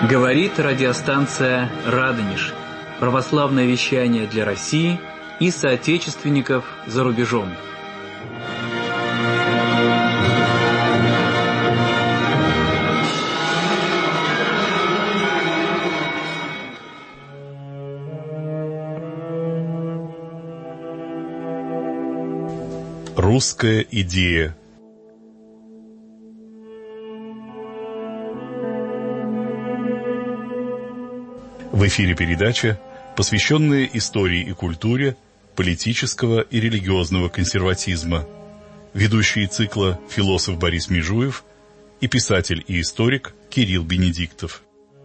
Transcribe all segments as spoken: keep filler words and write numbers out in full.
Говорит радиостанция «Радонеж». Православное вещание для России и соотечественников за рубежом. Русская идея. В эфире передача, посвященная истории и культуре политического и религиозного консерватизма. Ведущие цикла философ Борис Межуев и писатель и историк Кирилл Бенедиктов.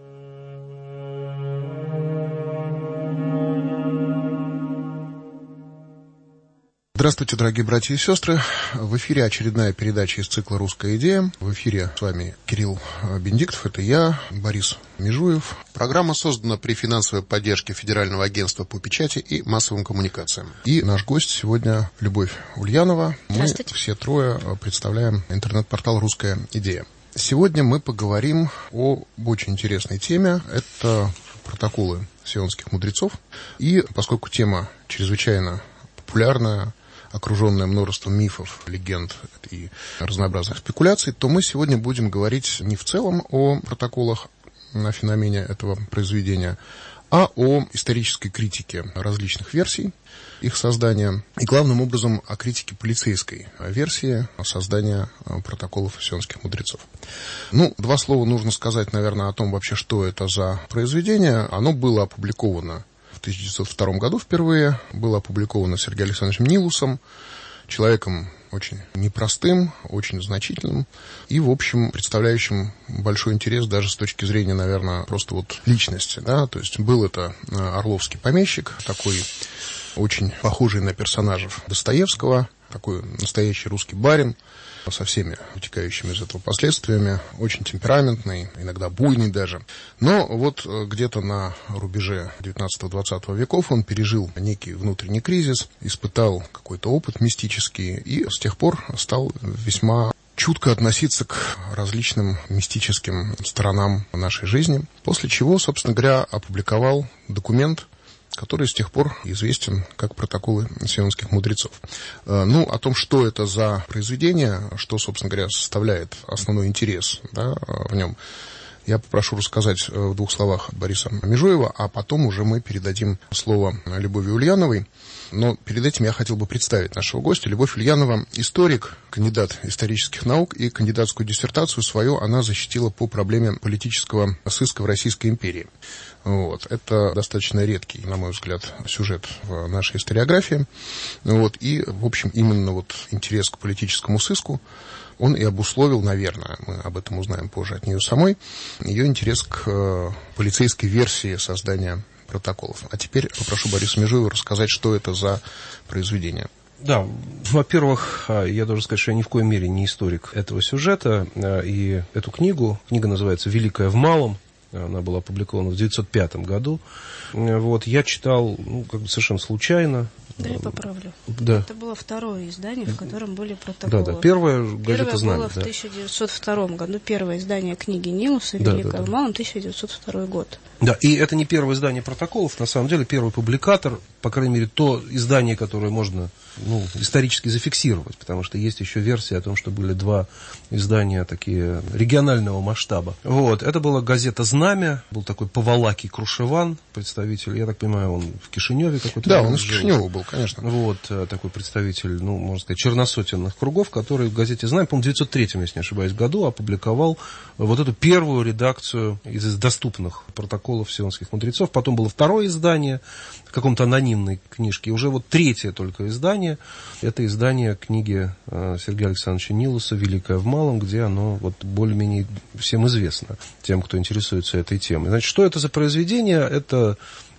Здравствуйте, дорогие братья и сестры. В эфире очередная передача из цикла «Русская идея». В эфире с вами Кирилл Бенедиктов, это я, Борис Межуев. Программа создана при финансовой поддержке Федерального агентства по печати и массовым коммуникациям. И наш гость сегодня Любовь Ульянова. Мы все трое представляем интернет-портал «Русская идея». Сегодня мы поговорим об очень интересной теме. Это протоколы сионских мудрецов. И поскольку тема чрезвычайно популярная, окруженная множеством мифов, легенд и разнообразных спекуляций, то мы сегодня будем говорить не в целом о протоколах, о феномене этого произведения, а о исторической критике различных версий их создания и, главным образом, о критике полицейской версии создания протоколов сионских мудрецов. Ну, два слова нужно сказать, наверное, о том вообще, что это за произведение. Оно было опубликовано в тысяча девятьсот втором году впервые, было опубликовано Сергеем Александровичем Нилусом, человеком очень непростым, очень значительным и, в общем, представляющим большой интерес даже с точки зрения, наверное, просто вот личности. Да? То есть был это орловский помещик, такой очень похожий на персонажей Достоевского, такой настоящий русский барин, со всеми вытекающими из этого последствиями, очень темпераментный, иногда буйный даже. Но вот где-то на рубеже девятнадцатого-двадцатого веков он пережил некий внутренний кризис, испытал какой-то опыт мистический и с тех пор стал весьма чутко относиться к различным мистическим сторонам нашей жизни, после чего, собственно говоря, опубликовал документ, который с тех пор известен как протоколы сионских мудрецов. Ну, о том, что это за произведение, что, собственно говоря, составляет основной интерес, да, в нем, я попрошу рассказать в двух словах Бориса Межуева, а потом уже мы передадим слово Любови Ульяновой. Но перед этим я хотел бы представить нашего гостя. Любовь Ульянова – историк, кандидат исторических наук, и кандидатскую диссертацию свою она защитила по проблеме политического сыска в Российской империи. Вот. Это достаточно редкий, на мой взгляд, сюжет в нашей историографии. Вот. И, в общем, именно вот интерес к политическому сыску, он и обусловил, наверное, мы об этом узнаем позже от нее самой, ее интерес к полицейской версии создания протоколов. А теперь попрошу Бориса Межуева рассказать, что это за произведение. Да, во-первых, я должен сказать, что я ни в коей мере не историк этого сюжета, и эту книгу, книга называется «Великая в малом», она была опубликована в девятьсот пятом году. Вот, я читал, ну, как бы совершенно случайно. Да, я поправлю. Да. Это было второе издание, в котором были протоколы. Да, да. Первая газета «Знамя». Первое было в да. тысяча девятьсот втором году. Первое издание книги Нилуса «Великая да, да, в малом», тысяча девятьсот второй год. Да, и это не первое издание протоколов, на самом деле первый публикатор, по крайней мере, то издание, которое можно, ну, исторически зафиксировать, потому что есть еще версия о том, что были два издания такие регионального масштаба. Вот, это была газета «Знамя», был такой Поволакий Крушеван, представитель, я так понимаю, он в Кишиневе какой-то. Да, он из Кишинева был, конечно. Вот, такой представитель, ну, можно сказать, черносотенных кругов, который в газете «Знамя», по-моему, в девятьсот третьем, если не ошибаюсь, году опубликовал вот эту первую редакцию из доступных протоколов сионских мудрецов. Потом было второе издание в каком-то анонимной книжке. И уже вот третье только издание. Это издание книги Сергея Александровича Нилуса «Великая в малом», где оно вот более-менее всем известно, тем, кто интересуется этой темой. Значит, что это за произведение? Это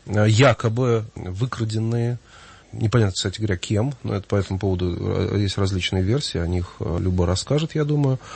якобы выкраденные, непонятно, кстати говоря, кем, но это по этому поводу есть различные версии, о них Люба расскажет, я думаю.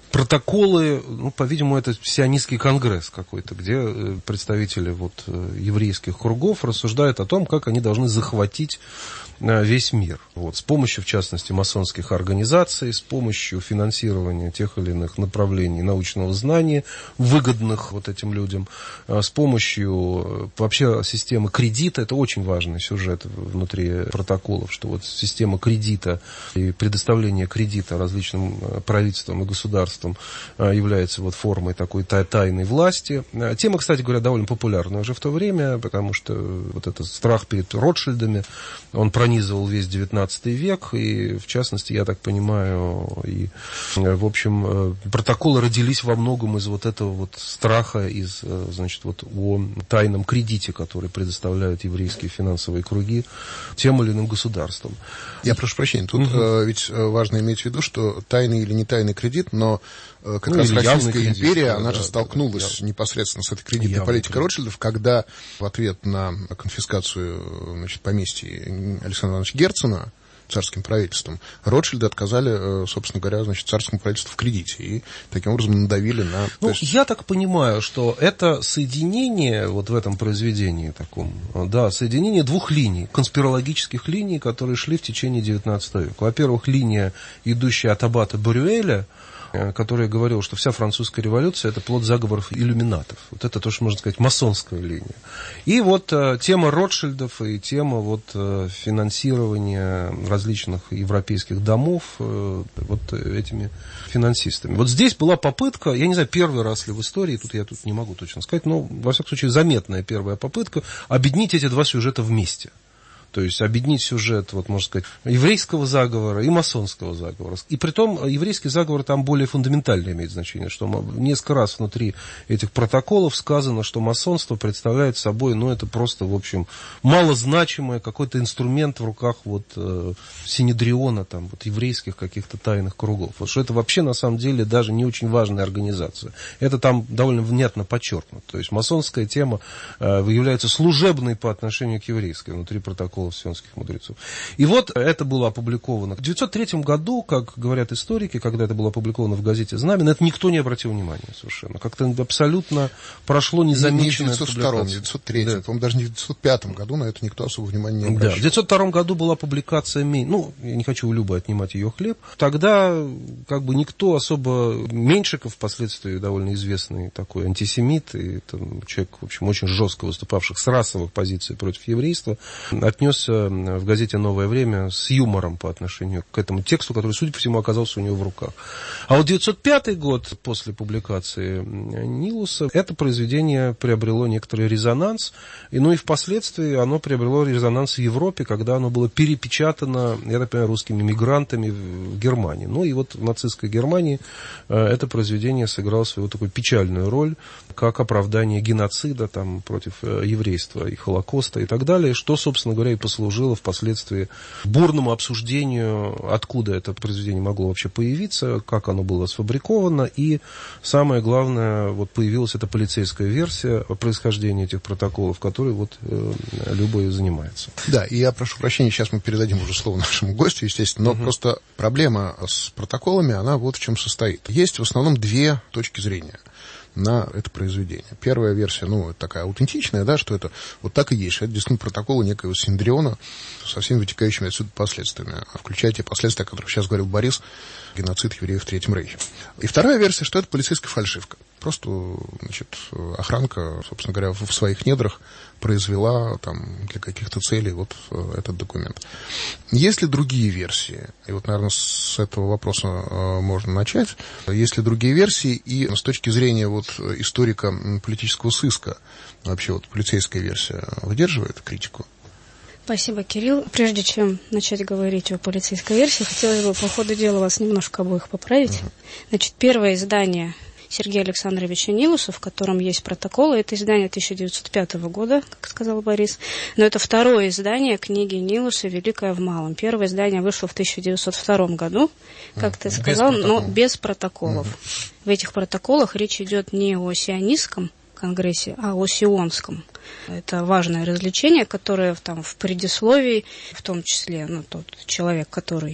протоколы, ну, по-видимому, это сионистский конгресс какой-то, где представители вот еврейских кругов рассуждают о том, как они должны захватить весь мир. Вот, с помощью, в частности, масонских организаций, с помощью финансирования тех или иных направлений научного знания, выгодных вот этим людям, с помощью вообще системы кредита. Это очень важный сюжет внутри протоколов, что вот система кредита и предоставление кредита различным правительствам и государствам является вот формой такой тайной власти. Тема, кстати говоря, довольно популярная уже в то время, потому что вот этот страх перед Ротшильдами, он пронизывал весь девятнадцатый век, и, в частности, я так понимаю, и, в общем, протоколы родились во многом из вот этого вот страха, из, значит, вот о тайном кредите, который предоставляют еврейские финансовые круги тем или иным государствам. Я прошу прощения, тут угу. ведь важно иметь в виду, что тайный или не тайный кредит, но как ну, раз Российская кредит, империя, да, она да, же столкнулась да, непосредственно с этой кредитной явный политикой кредит. Ротшильдов, когда в ответ на конфискацию, значит, поместья Александра Ивановича Герцена царским правительством, Ротшильды отказали, собственно говоря, значит, царскому правительству в кредите и таким образом надавили на... Ну, есть... я так понимаю, что это соединение вот в этом произведении таком, да, соединение двух линий, конспирологических линий, которые шли в течение девятнадцатого века. Во-первых, линия, идущая от аббата Брюэля, который говорил, что вся французская революция – это плод заговоров иллюминатов. Вот это то, что можно сказать, масонская линия. И вот э, тема Ротшильдов и тема вот, э, финансирования различных европейских домов э, вот этими финансистами. Вот здесь была попытка, я не знаю, первый раз ли в истории, тут я тут не могу точно сказать, но, во всяком случае, заметная первая попытка объединить эти два сюжета вместе. То есть объединить сюжет, вот, можно сказать, еврейского заговора и масонского заговора. И притом еврейский заговор там более фундаментально имеет значение, что несколько раз внутри этих протоколов сказано, что масонство представляет собой, ну, это просто, в общем, малозначимый какой-то инструмент в руках вот э, синедриона, там, вот, еврейских каких-то тайных кругов. Вот, что это вообще, на самом деле, даже не очень важная организация. Это там довольно внятно подчеркнуто. То есть масонская тема э, является служебной по отношению к еврейской внутри протокола сионских мудрецов. И вот это было опубликовано. В девятьсот третьем году, как говорят историки, когда это было опубликовано в газете «Знамя», на это никто не обратил внимания совершенно. Как-то абсолютно прошло незамеченное. Не в девятьсот втором, в девятьсот третьем, да. По-моему, даже не в девятьсот пятом году на это никто особо внимания не обращал. Да, в девятьсот втором году была публикация, ну, я не хочу у Любы отнимать ее хлеб, тогда как бы никто особо, Меньшиков, впоследствии довольно известный такой антисемит, и там, человек, в общем, очень жестко выступавших с расовых позиций против еврейства, отнес в газете «Новое время» с юмором по отношению к этому тексту, который, судя по всему, оказался у него в руках. А вот девятьсот пятый год, после публикации Нилуса, это произведение приобрело некоторый резонанс, и, ну и впоследствии оно приобрело резонанс в Европе, когда оно было перепечатано, я так понимаю, русскими мигрантами в Германии. Ну и вот в нацистской Германии это произведение сыграло свою такую печальную роль, как оправдание геноцида там, против еврейства и Холокоста и так далее, что, собственно говоря, и послужило впоследствии бурному обсуждению, откуда это произведение могло вообще появиться, как оно было сфабриковано, и самое главное, вот появилась эта полицейская версия происхождения этих протоколов, которой вот э, Люба и занимается. Да, и я прошу прощения, сейчас мы передадим уже слово нашему гостю, естественно, но угу. просто проблема с протоколами, она вот в чем состоит. Есть в основном две точки зрения на это произведение. Первая версия, ну, такая аутентичная, да, что это вот так и есть, что это действительно протоколы некоего синдриона со всеми вытекающими отсюда последствиями, включая те последствия, о которых сейчас говорил Борис, геноцид евреев в Третьем Рейхе. И вторая версия, что это полицейская фальшивка. Просто, значит, охранка, собственно говоря, в своих недрах произвела там для каких-то целей вот этот документ. Есть ли другие версии? И вот, наверное, с этого вопроса э, можно начать. Есть ли другие версии? И с точки зрения вот историка политического сыска, вообще вот полицейская версия выдерживает критику? Спасибо, Кирилл. Прежде чем начать говорить о полицейской версии, хотелось бы по ходу дела вас немножко обоих поправить. Uh-huh. Значит, первое издание Сергея Александровича Нилуса, в котором есть протоколы. Это издание тысяча девятьсот пятого года, как сказал Борис. Но это второе издание книги Нилуса «Великое в малом». Первое издание вышло в тысяча девятьсот втором году, как ты сказал, но без протоколов. Mm-hmm. В этих протоколах речь идет не о сионистском конгрессе, а о сионском. Это важное развлечение, которое там в предисловии, в том числе, ну, тот человек, который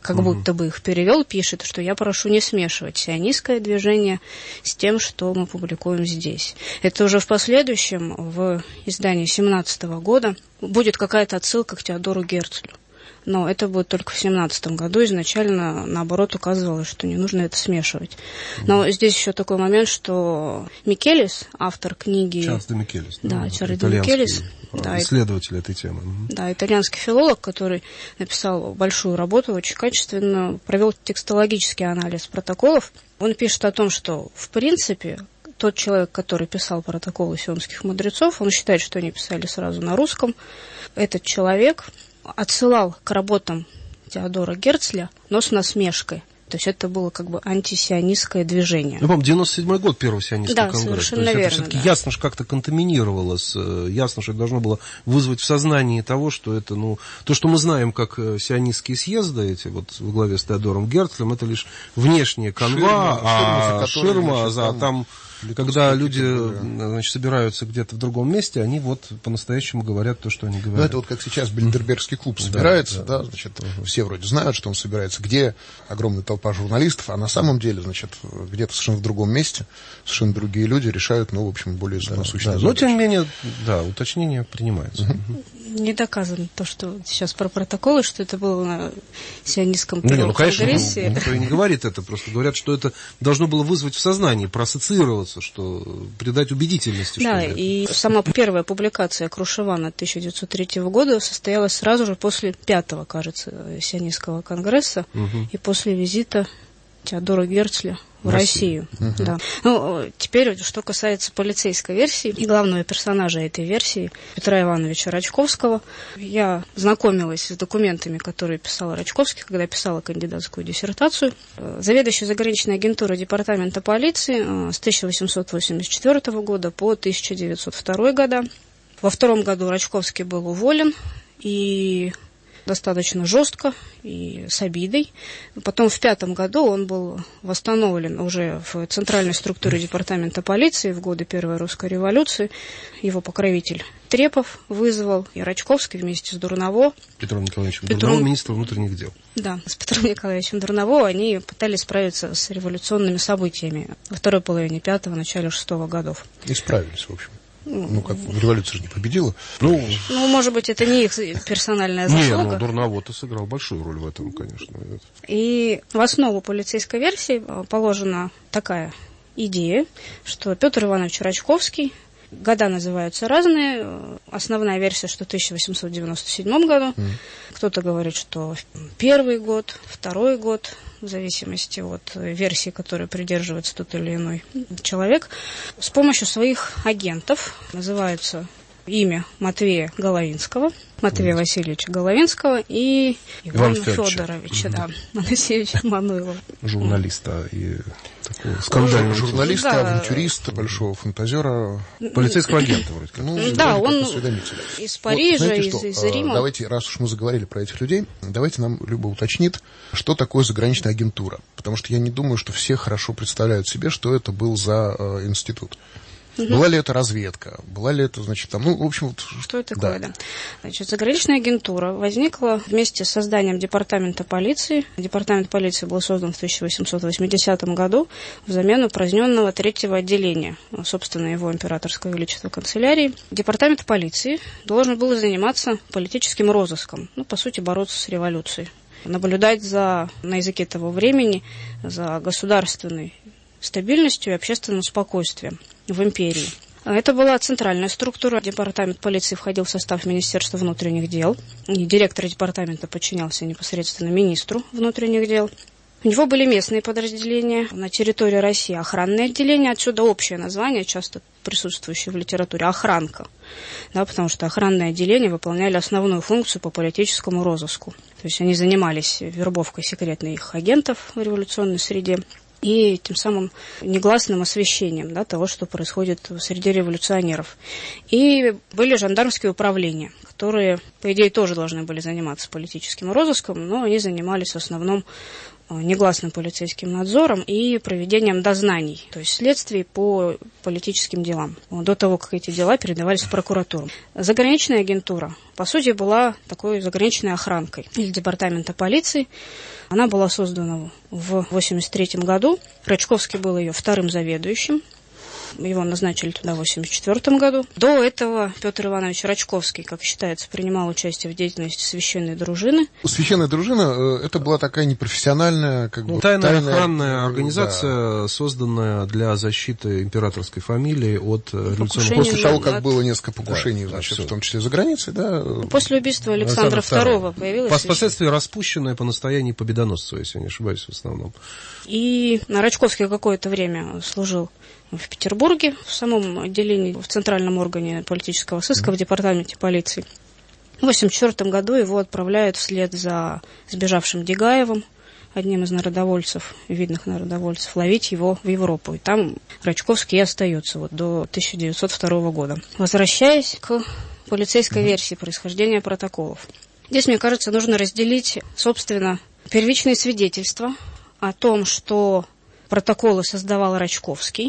как угу. будто бы их перевел, пишет, что я прошу не смешивать сионистское движение с тем, что мы публикуем здесь. Это уже в последующем, в издании семнадцатого года, будет какая-то отсылка к Теодору Герцлю. Но это будет только в семнадцатом году. Изначально, наоборот, указывалось, что не нужно это смешивать. Но здесь еще такой момент, что Микелис, автор книги... Чарльз де Микелис. Да, ну, Чарльз де Микелис. Да, исследователь этой темы. Да, итальянский филолог, который написал большую работу, очень качественно, провел текстологический анализ протоколов. Он пишет о том, что, в принципе, тот человек, который писал протоколы сионских мудрецов, он считает, что они писали сразу на русском. Этот человек отсылал к работам Теодора Герцля, но с насмешкой. То есть это было как бы антисионистское движение. Ну, по-моему, девяносто седьмой год первый сионистский да, конгресс. Совершенно То есть верно, это все-таки да. ясно, что как-то контаминировалось, ясно, что это должно было вызвать в сознании того, что это, ну, то, что мы знаем как сионистские съезды, эти вот во главе с Теодором Герцлем, это лишь внешняя канва, ширма, а ширма, ширма, за а там... Когда люди, значит, собираются где-то в другом месте, они вот по-настоящему говорят то, что они говорят. Ну, это вот как сейчас Бильдербергский клуб собирается, да, да, да значит, угу. все вроде знают, что он собирается, где огромная толпа журналистов, а на самом деле, значит, где-то совершенно в другом месте, совершенно другие люди решают, ну, в общем, более да, насущные да. задачи. Но, тем не менее, да, уточнение принимается. Угу. Не доказано то, что сейчас про протоколы, что это было на сионистском ну, первом ну, конечно, конгрессе. Ну, никто и не говорит это, просто говорят, что это должно было вызвать в сознании, проассоциироваться, что придать убедительности. Да, что и сама первая публикация Крушевана тысяча девятьсот третьего года состоялась сразу же после пятого, кажется, сионистского конгресса угу. и после визита Теодора Герцля в Россию. Россию. Угу. Да. Ну, теперь, что касается полицейской версии и главного персонажа этой версии, Петра Ивановича Рачковского, я знакомилась с документами, которые писал Рачковский, когда писала кандидатскую диссертацию. Заведующий заграничной агентурой департамента полиции с тысяча восемьсот восемьдесят четвёртого года по тысяча девятьсот второй года. Во втором году Рачковский был уволен, и достаточно жестко и с обидой. Потом в пятом году он был восстановлен уже в центральной структуре департамента полиции в годы Первой русской революции. Его покровитель Трепов вызвал, и Рачковский вместе с Дурново. Петром Николаевичем Петром... Дурново, министр внутренних дел. Да, с Петром Николаевичем Дурново они пытались справиться с революционными событиями во второй половине пятого, начале шестого годов. И справились, в общем. Ну, как революция же не победила. Ну, ну, может быть, это не их персональная заслуга. Не, ну, Дурново-то сыграл большую роль в этом, конечно. И в основу полицейской версии положена такая идея, что Петр Иванович Рачковский, года называются разные, основная версия, что в тысяча восемьсот девяносто седьмом году, mm. кто-то говорит, что первый год, второй год, в зависимости от версии, которой придерживается тот или иной человек, с помощью своих агентов, называется имя Матвея Головинского, Матвея mm. Васильевича Головинского и Ивана Федоровича, mm-hmm. да, Анасевича Мануилова. Журналиста и такого скандального журналиста, да. авантюриста, большого фантазера. Полицейского агента вроде как. Ну, да, он из Парижа, вот, из, из Рима. Давайте, раз уж мы заговорили про этих людей, давайте нам Люба уточнит, что такое заграничная агентура. Потому что я не думаю, что все хорошо представляют себе, что это был за э, институт. Угу. Была ли это разведка? Была ли это, значит, там, ну, в общем... Вот, что это такое, да. да. Значит, заграничная агентура возникла вместе с созданием департамента полиции. Департамент полиции был создан в тысяча восемьсот восьмидесятом году взамен упраздненного третьего отделения, собственно, его императорского величества канцелярии. Департамент полиции должен был заниматься политическим розыском, ну, по сути, бороться с революцией. Наблюдать за, на языке того времени, за государственной стабильностью и общественным спокойствием в империи. Это была центральная структура. Департамент полиции входил в состав Министерства внутренних дел. И директор департамента подчинялся непосредственно министру внутренних дел. У него были местные подразделения. На территории России охранное отделение. Отсюда общее название, часто присутствующее в литературе, охранка. Да, потому что охранные отделения выполняли основную функцию по политическому розыску. То есть они занимались вербовкой секретных агентов в революционной среде и тем самым негласным освещением, да, того, что происходит среди революционеров. И были жандармские управления, которые, по идее, тоже должны были заниматься политическим розыском, но они занимались в основном негласным полицейским надзором и проведением дознаний, то есть следствий по политическим делам, до того, как эти дела передавались в прокуратуру. Заграничная агентура, по сути, была такой заграничной охранкой из департамента полиции. Она была создана в восемьдесят третьем году. Рачковский был ее вторым заведующим. Его назначили туда в восемьдесят четвёртом году. До этого Петр Иванович Рачковский, как считается, принимал участие в деятельности священной дружины. Священная дружина – это была такая непрофессиональная, как ну, бы... Тайная, тайная охранная организация, да. созданная для защиты императорской фамилии от революционных... После того, как от... было несколько покушений, да, значит, да, в том числе за границей, да? После убийства Александра второго появилась... Впоследствии распущенная по настоянию победоносцева, если я не ошибаюсь, в основном. И Рачковский какое-то время служил в Петербурге, в самом отделении, в центральном органе политического сыска, в департаменте полиции. В восемьдесят четвёртом году его отправляют вслед за сбежавшим Дегаевым, одним из народовольцев, видных народовольцев, ловить его в Европу. И там Рачковский и остается вот до тысяча девятьсот второго года. Возвращаясь к полицейской версии происхождения протоколов. Здесь, мне кажется, нужно разделить, собственно, первичные свидетельства о том, что протоколы создавал Рачковский,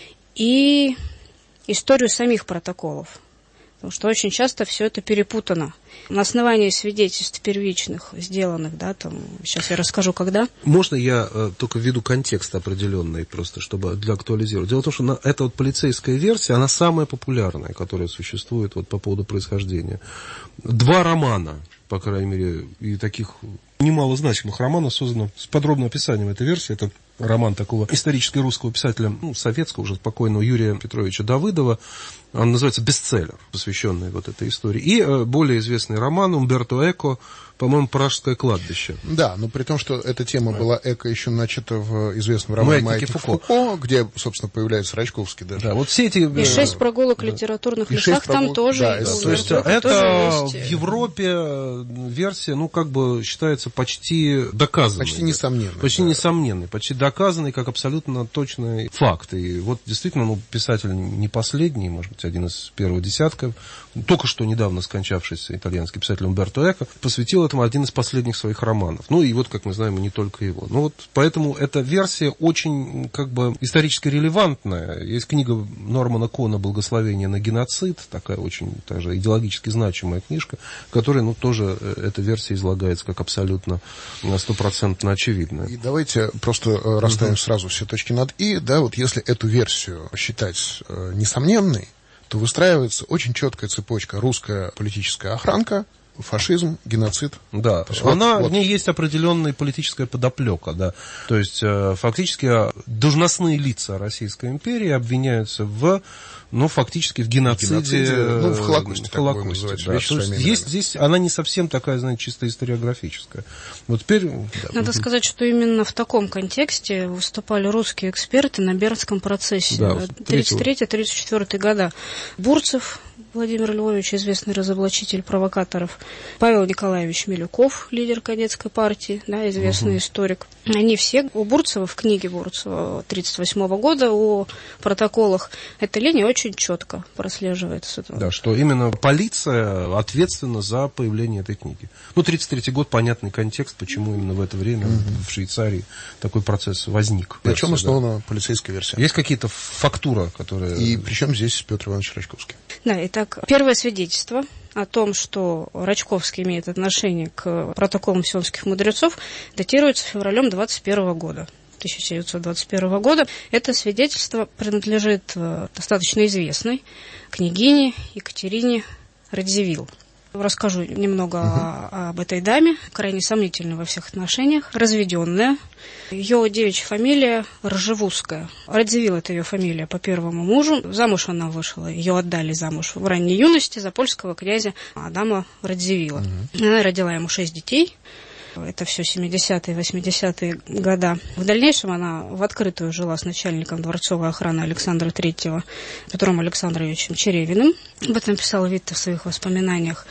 и историю самих протоколов. Потому что очень часто все это перепутано. На основании свидетельств первичных, сделанных, да, там, сейчас я расскажу, когда. Можно я э, только введу контекст определенный, просто чтобы для актуализировать. Дело в том, что на, эта вот полицейская версия, она самая популярная, которая существует вот, по поводу происхождения. Два романа, по крайней мере, и таких немало значимых романов создано с подробным описанием этой версии. Это роман такого исторического русского писателя, ну, советского уже покойного Юрия Петровича Давыдова. Он называется «Бестселлер», посвященный вот этой истории. И э, более известный роман Умберто Эко, по-моему, «Пражское кладбище». Да, но при том, что эта тема да. была Эко еще начата в известном романе «Маятник Фуко», Фуко, где, собственно, появляется Рачковский даже. Да, вот все эти... И шесть прогулок в литературных лесах там тоже. Да, есть. То есть это в Европе версия, ну, как бы считается почти доказанной. Почти несомненной. Почти да. несомненной, почти доказанный как абсолютно точный факт. И вот действительно, ну, писатель не последний, может быть, один из первого десятка, только что недавно скончавшийся итальянский писатель Умберто Эко, посвятил этому один из последних своих романов. Ну, и вот, как мы знаем, и не только его. Ну, вот поэтому эта версия очень, как бы, исторически релевантная. Есть книга Нормана Кона «Благословение на геноцид», такая очень также идеологически значимая книжка, в которой, ну, тоже эта версия излагается как абсолютно стопроцентно очевидная. И давайте просто расставим угу. сразу все точки над «и». Да, вот если эту версию считать э, несомненной, то выстраивается очень четкая цепочка: русская политическая охранка, фашизм, геноцид. Да, то есть, она, вот, в ней есть определенная политическая подоплека, да. То есть, э, фактически, должностные лица Российской империи обвиняются в, ну, фактически в геноциде. геноциде ну, в Холокосте. В Холокосте, да. То есть, есть, здесь она не совсем такая, знаете, чисто историографическая. Вот теперь... Да. Надо сказать, что именно в таком контексте выступали русские эксперты на Бернском процессе. Да, тридцать третий — тридцать четвёртый года. Бурцев Владимир Львович, известный разоблачитель провокаторов, Павел Николаевич Милюков, лидер кадетской партии, да, известный угу. историк. Они все, у Бурцева, в книге Бурцева тридцать восьмого года о протоколах, эта линия очень четко прослеживается. Да, что именно полиция ответственна за появление этой книги. Ну, тридцать третий год, понятный контекст, почему именно в это время угу. в Швейцарии такой процесс возник. На чем основана да. полицейская версия? Есть какие-то фактура, которые... И причем здесь Петр Иванович Рачковский? Да, итак, первое свидетельство о том, что Рачковский имеет отношение к протоколам сионских мудрецов, датируется февралем двадцать первого года. тысяча девятьсот двадцать первого года. Это свидетельство принадлежит достаточно известной княгине Екатерине Радзивилл. Расскажу немного uh-huh. о, об этой даме, крайне сомнительной во всех отношениях, разведенная. Ее девичья фамилия Ржевузская. Радзивилл — это ее фамилия по первому мужу. Замуж она вышла, ее отдали замуж в ранней юности за польского князя Адама Радзивилла. Uh-huh. Она родила ему шесть детей. Это все семидесятые, восьмидесятые года. В дальнейшем она в открытую жила с начальником дворцовой охраны Александра Третьего, Петром Александровичем Черевиным. Об этом писала Витте в своих воспоминаниях.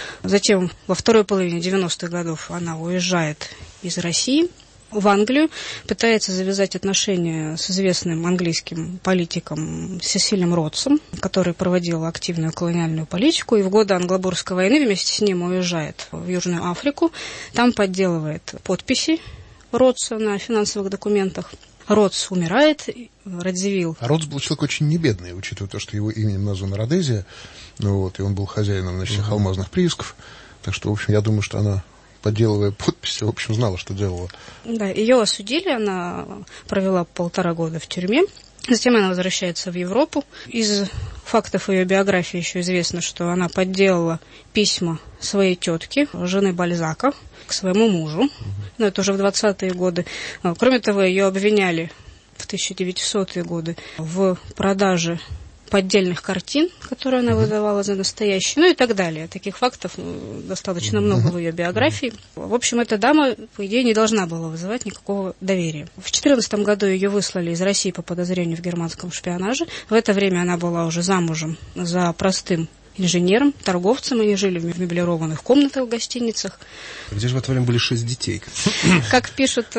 Затем во второй половине девяностых годов она уезжает из России в Англию, пытается завязать отношения с известным английским политиком Сесилем Ротсом, который проводил активную колониальную политику, и в годы Англобурской войны вместе с ним уезжает в Южную Африку, там подделывает подписи Ротса на финансовых документах. Ротс умирает, Радзивилл. А Ротс был человек очень небедный, учитывая то, что его именем названа Родезия, ну вот, и он был хозяином, значит, всех алмазных приисков. Так что, в общем, я думаю, что она, подделывая подписи, в общем, знала, что делала. Да, ее осудили, она провела полтора года в тюрьме. Затем она возвращается в Европу. Из фактов ее биографии еще известно, что она подделала письма своей тетки, жены Бальзака, к своему мужу. Но это уже в двадцатые годы. Кроме того, ее обвиняли в тысяча девятисотые годы в продаже поддельных картин, которые она выдавала за настоящие, ну и так далее. Таких фактов ну, достаточно много в ее биографии. В общем, эта дама, по идее, не должна была вызывать никакого доверия. В две тысячи четырнадцатом году ее выслали из России по подозрению в германском шпионаже. В это время она была уже замужем за простым инженером, торговцем. Они жили в меблированных комнатах в гостиницах. Где же в это время были шесть детей? Как пишут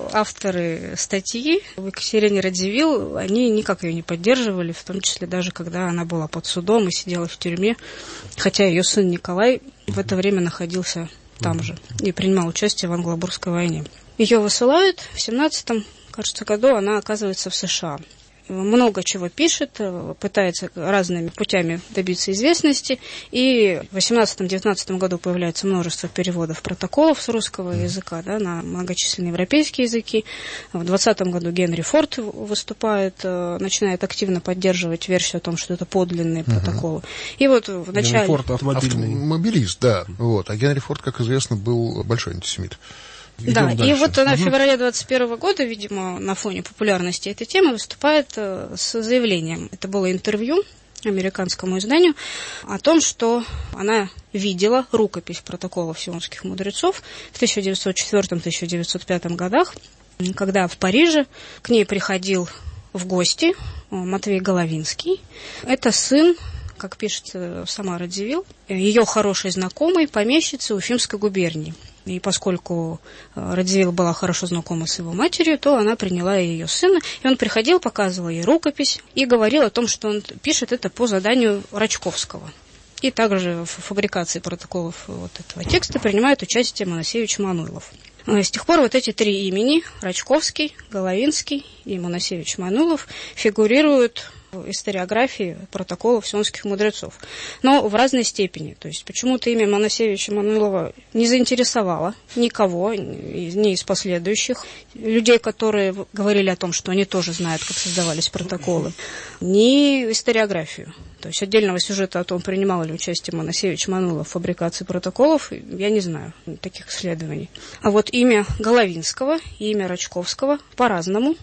авторы статьи, в Екатерине Радзивилл они никак ее не поддерживали, в том числе даже когда она была под судом и сидела в тюрьме, хотя ее сын Николай в это время находился там же и принимал участие в Англобургской войне. Ее высылают, в семнадцатом, кажется, году она оказывается в США. Много чего пишет, пытается разными путями добиться известности. И в восемнадцатом-девятнадцатом году появляется множество переводов протоколов с русского языка да, на многочисленные европейские языки. В двадцатом году Генри Форд выступает, начинает активно поддерживать версию о том, что это подлинные uh-huh. протоколы. И вот в начале... Генри Форд автомобильный. Автомобилист, да. Вот. А Генри Форд, как известно, был большой антисемит. Идем да, дальше. И вот она угу. в феврале двадцать первого года, видимо, на фоне популярности этой темы выступает с заявлением. Это было интервью американскому изданию о том, что она видела рукопись протоколов сионских мудрецов в тысяча девятьсот четвёртом — тысяча девятьсот пятом годах, когда в Париже к ней приходил в гости Матвей Головинский. Это сын, как пишет сама Радзивилл, ее хорошей знакомой, помещицы Уфимской губернии. И поскольку Радзивилл была хорошо знакома с его матерью, то она приняла ее сына. И он приходил, показывал ей рукопись и говорил о том, что он пишет это по заданию Рачковского. И также в фабрикации протоколов вот этого текста принимает участие Моносевич Мануйлов. С тех пор вот эти три имени, Рачковский, Головинский и Моносевич Мануйлов, фигурируют в историографии протоколов сионских мудрецов, но в разной степени. То есть почему-то имя Моносевича Мануйлова не заинтересовало никого, ни из последующих людей, которые говорили о том, что они тоже знают, как создавались протоколы, ни историографию. То есть отдельного сюжета о том, принимал ли участие Моносевич Мануйлов в фабрикации протоколов, я не знаю таких исследований. А вот имя Головинского и имя Рачковского по-разному,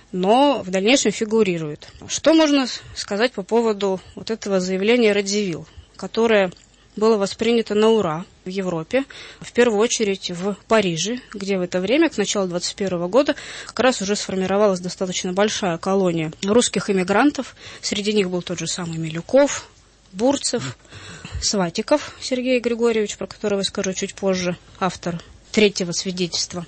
но в дальнейшем фигурирует. Что можно сказать по поводу вот этого заявления Радзивилл, которое было воспринято на ура в Европе, в первую очередь в Париже, где в это время, к началу двадцать первого года, как раз уже сформировалась достаточно большая колония русских эмигрантов. Среди них был тот же самый Милюков, Бурцев, Сватиков Сергей Григорьевич, про которого я скажу чуть позже, автор третьего свидетельства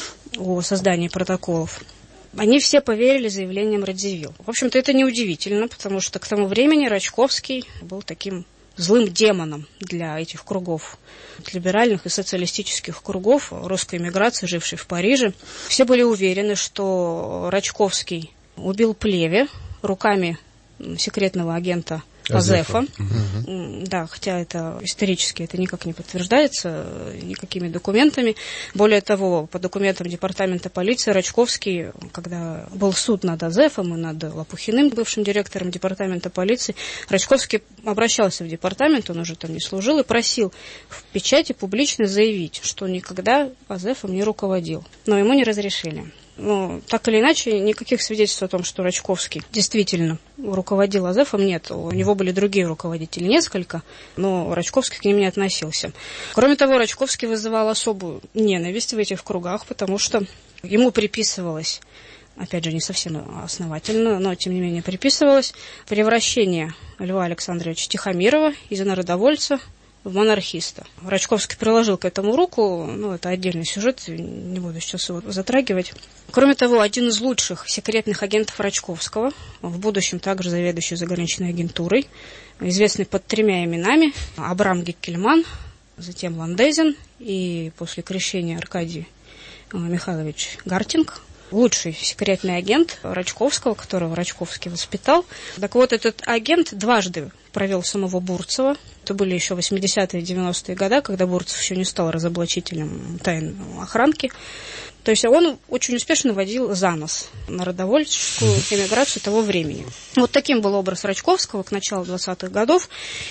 о создании протоколов. Они все поверили заявлениям Радзивилл. В общем-то, это неудивительно, потому что к тому времени Рачковский был таким злым демоном для этих кругов, либеральных и социалистических кругов русской эмиграции, жившей в Париже. Все были уверены, что Рачковский убил Плеве руками секретного агента Азефа. Угу. Да, хотя это исторически это никак не подтверждается никакими документами. Более того, по документам департамента полиции Рачковский, когда был суд над Азефом и над Лопухиным, бывшим директором департамента полиции, Рачковский обращался в департамент, он уже там не служил, и просил в печати публично заявить, что никогда Азефом не руководил. Но ему не разрешили. Но так или иначе, никаких свидетельств о том, что Рачковский действительно руководил Азефом, нет. У него были другие руководители, несколько, но Рачковский к ним не относился. Кроме того, Рачковский вызывал особую ненависть в этих кругах, потому что ему приписывалось, опять же, не совсем основательно, но тем не менее приписывалось превращение Льва Александровича Тихомирова из народовольца в монархиста. Рачковский приложил к этому руку, ну, это отдельный сюжет, не буду сейчас его затрагивать. Кроме того, один из лучших секретных агентов Рачковского, в будущем также заведующий заграничной агентурой, известный под тремя именами, Абрам Геккельман, затем Ландезин и после крещения Аркадий Михайлович Гартинг, лучший секретный агент Рачковского, которого Рачковский воспитал. Так вот, этот агент дважды провел самого Бурцева. Это были еще восьмидесятые и девяностые годы, когда Бурцев еще не стал разоблачителем тайн охранки. То есть он очень успешно водил за нос народовольческую эмиграцию того времени. Вот таким был образ Рачковского к началу двадцатых годов.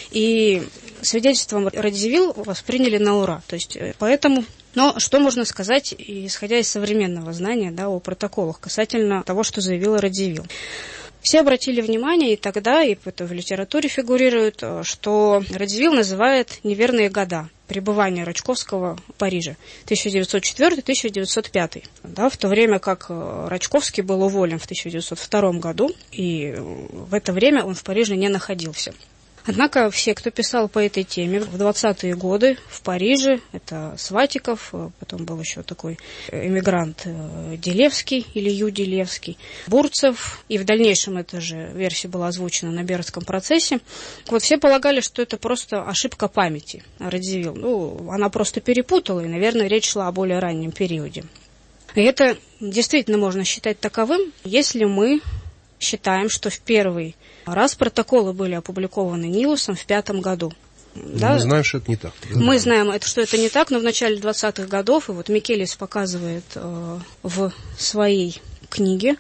И свидетельством Радзивилл восприняли на ура. То есть поэтому... Но что можно сказать, исходя из современного знания, да, о протоколах касательно того, что заявила Радзивилл? Все обратили внимание, и тогда, и это в литературе фигурирует, что Радзивилл называет неверные года пребывания Рачковского в Париже, тысяча девятьсот четвёртый — тысяча девятьсот пятый, да, в то время как Рачковский был уволен в тысяча девятьсот втором году, и в это время он в Париже не находился. Однако все, кто писал по этой теме в двадцатые годы в Париже, это Сватиков, потом был еще такой эмигрант Делевский, или Ю Делевский, Бурцев, и в дальнейшем эта же версия была озвучена на Бердском процессе. Вот все полагали, что это просто ошибка памяти Радзивилл. Ну, она просто перепутала, и, наверное, речь шла о более раннем периоде. И это действительно можно считать таковым, если мы считаем, что в первый раз протоколы были опубликованы Нилусом в пятом году. Да? Мы знаем, что это не так. Мы знаем, это, что это не так, но в начале двадцатых годов, и вот Микелис показывает э, в своей книге,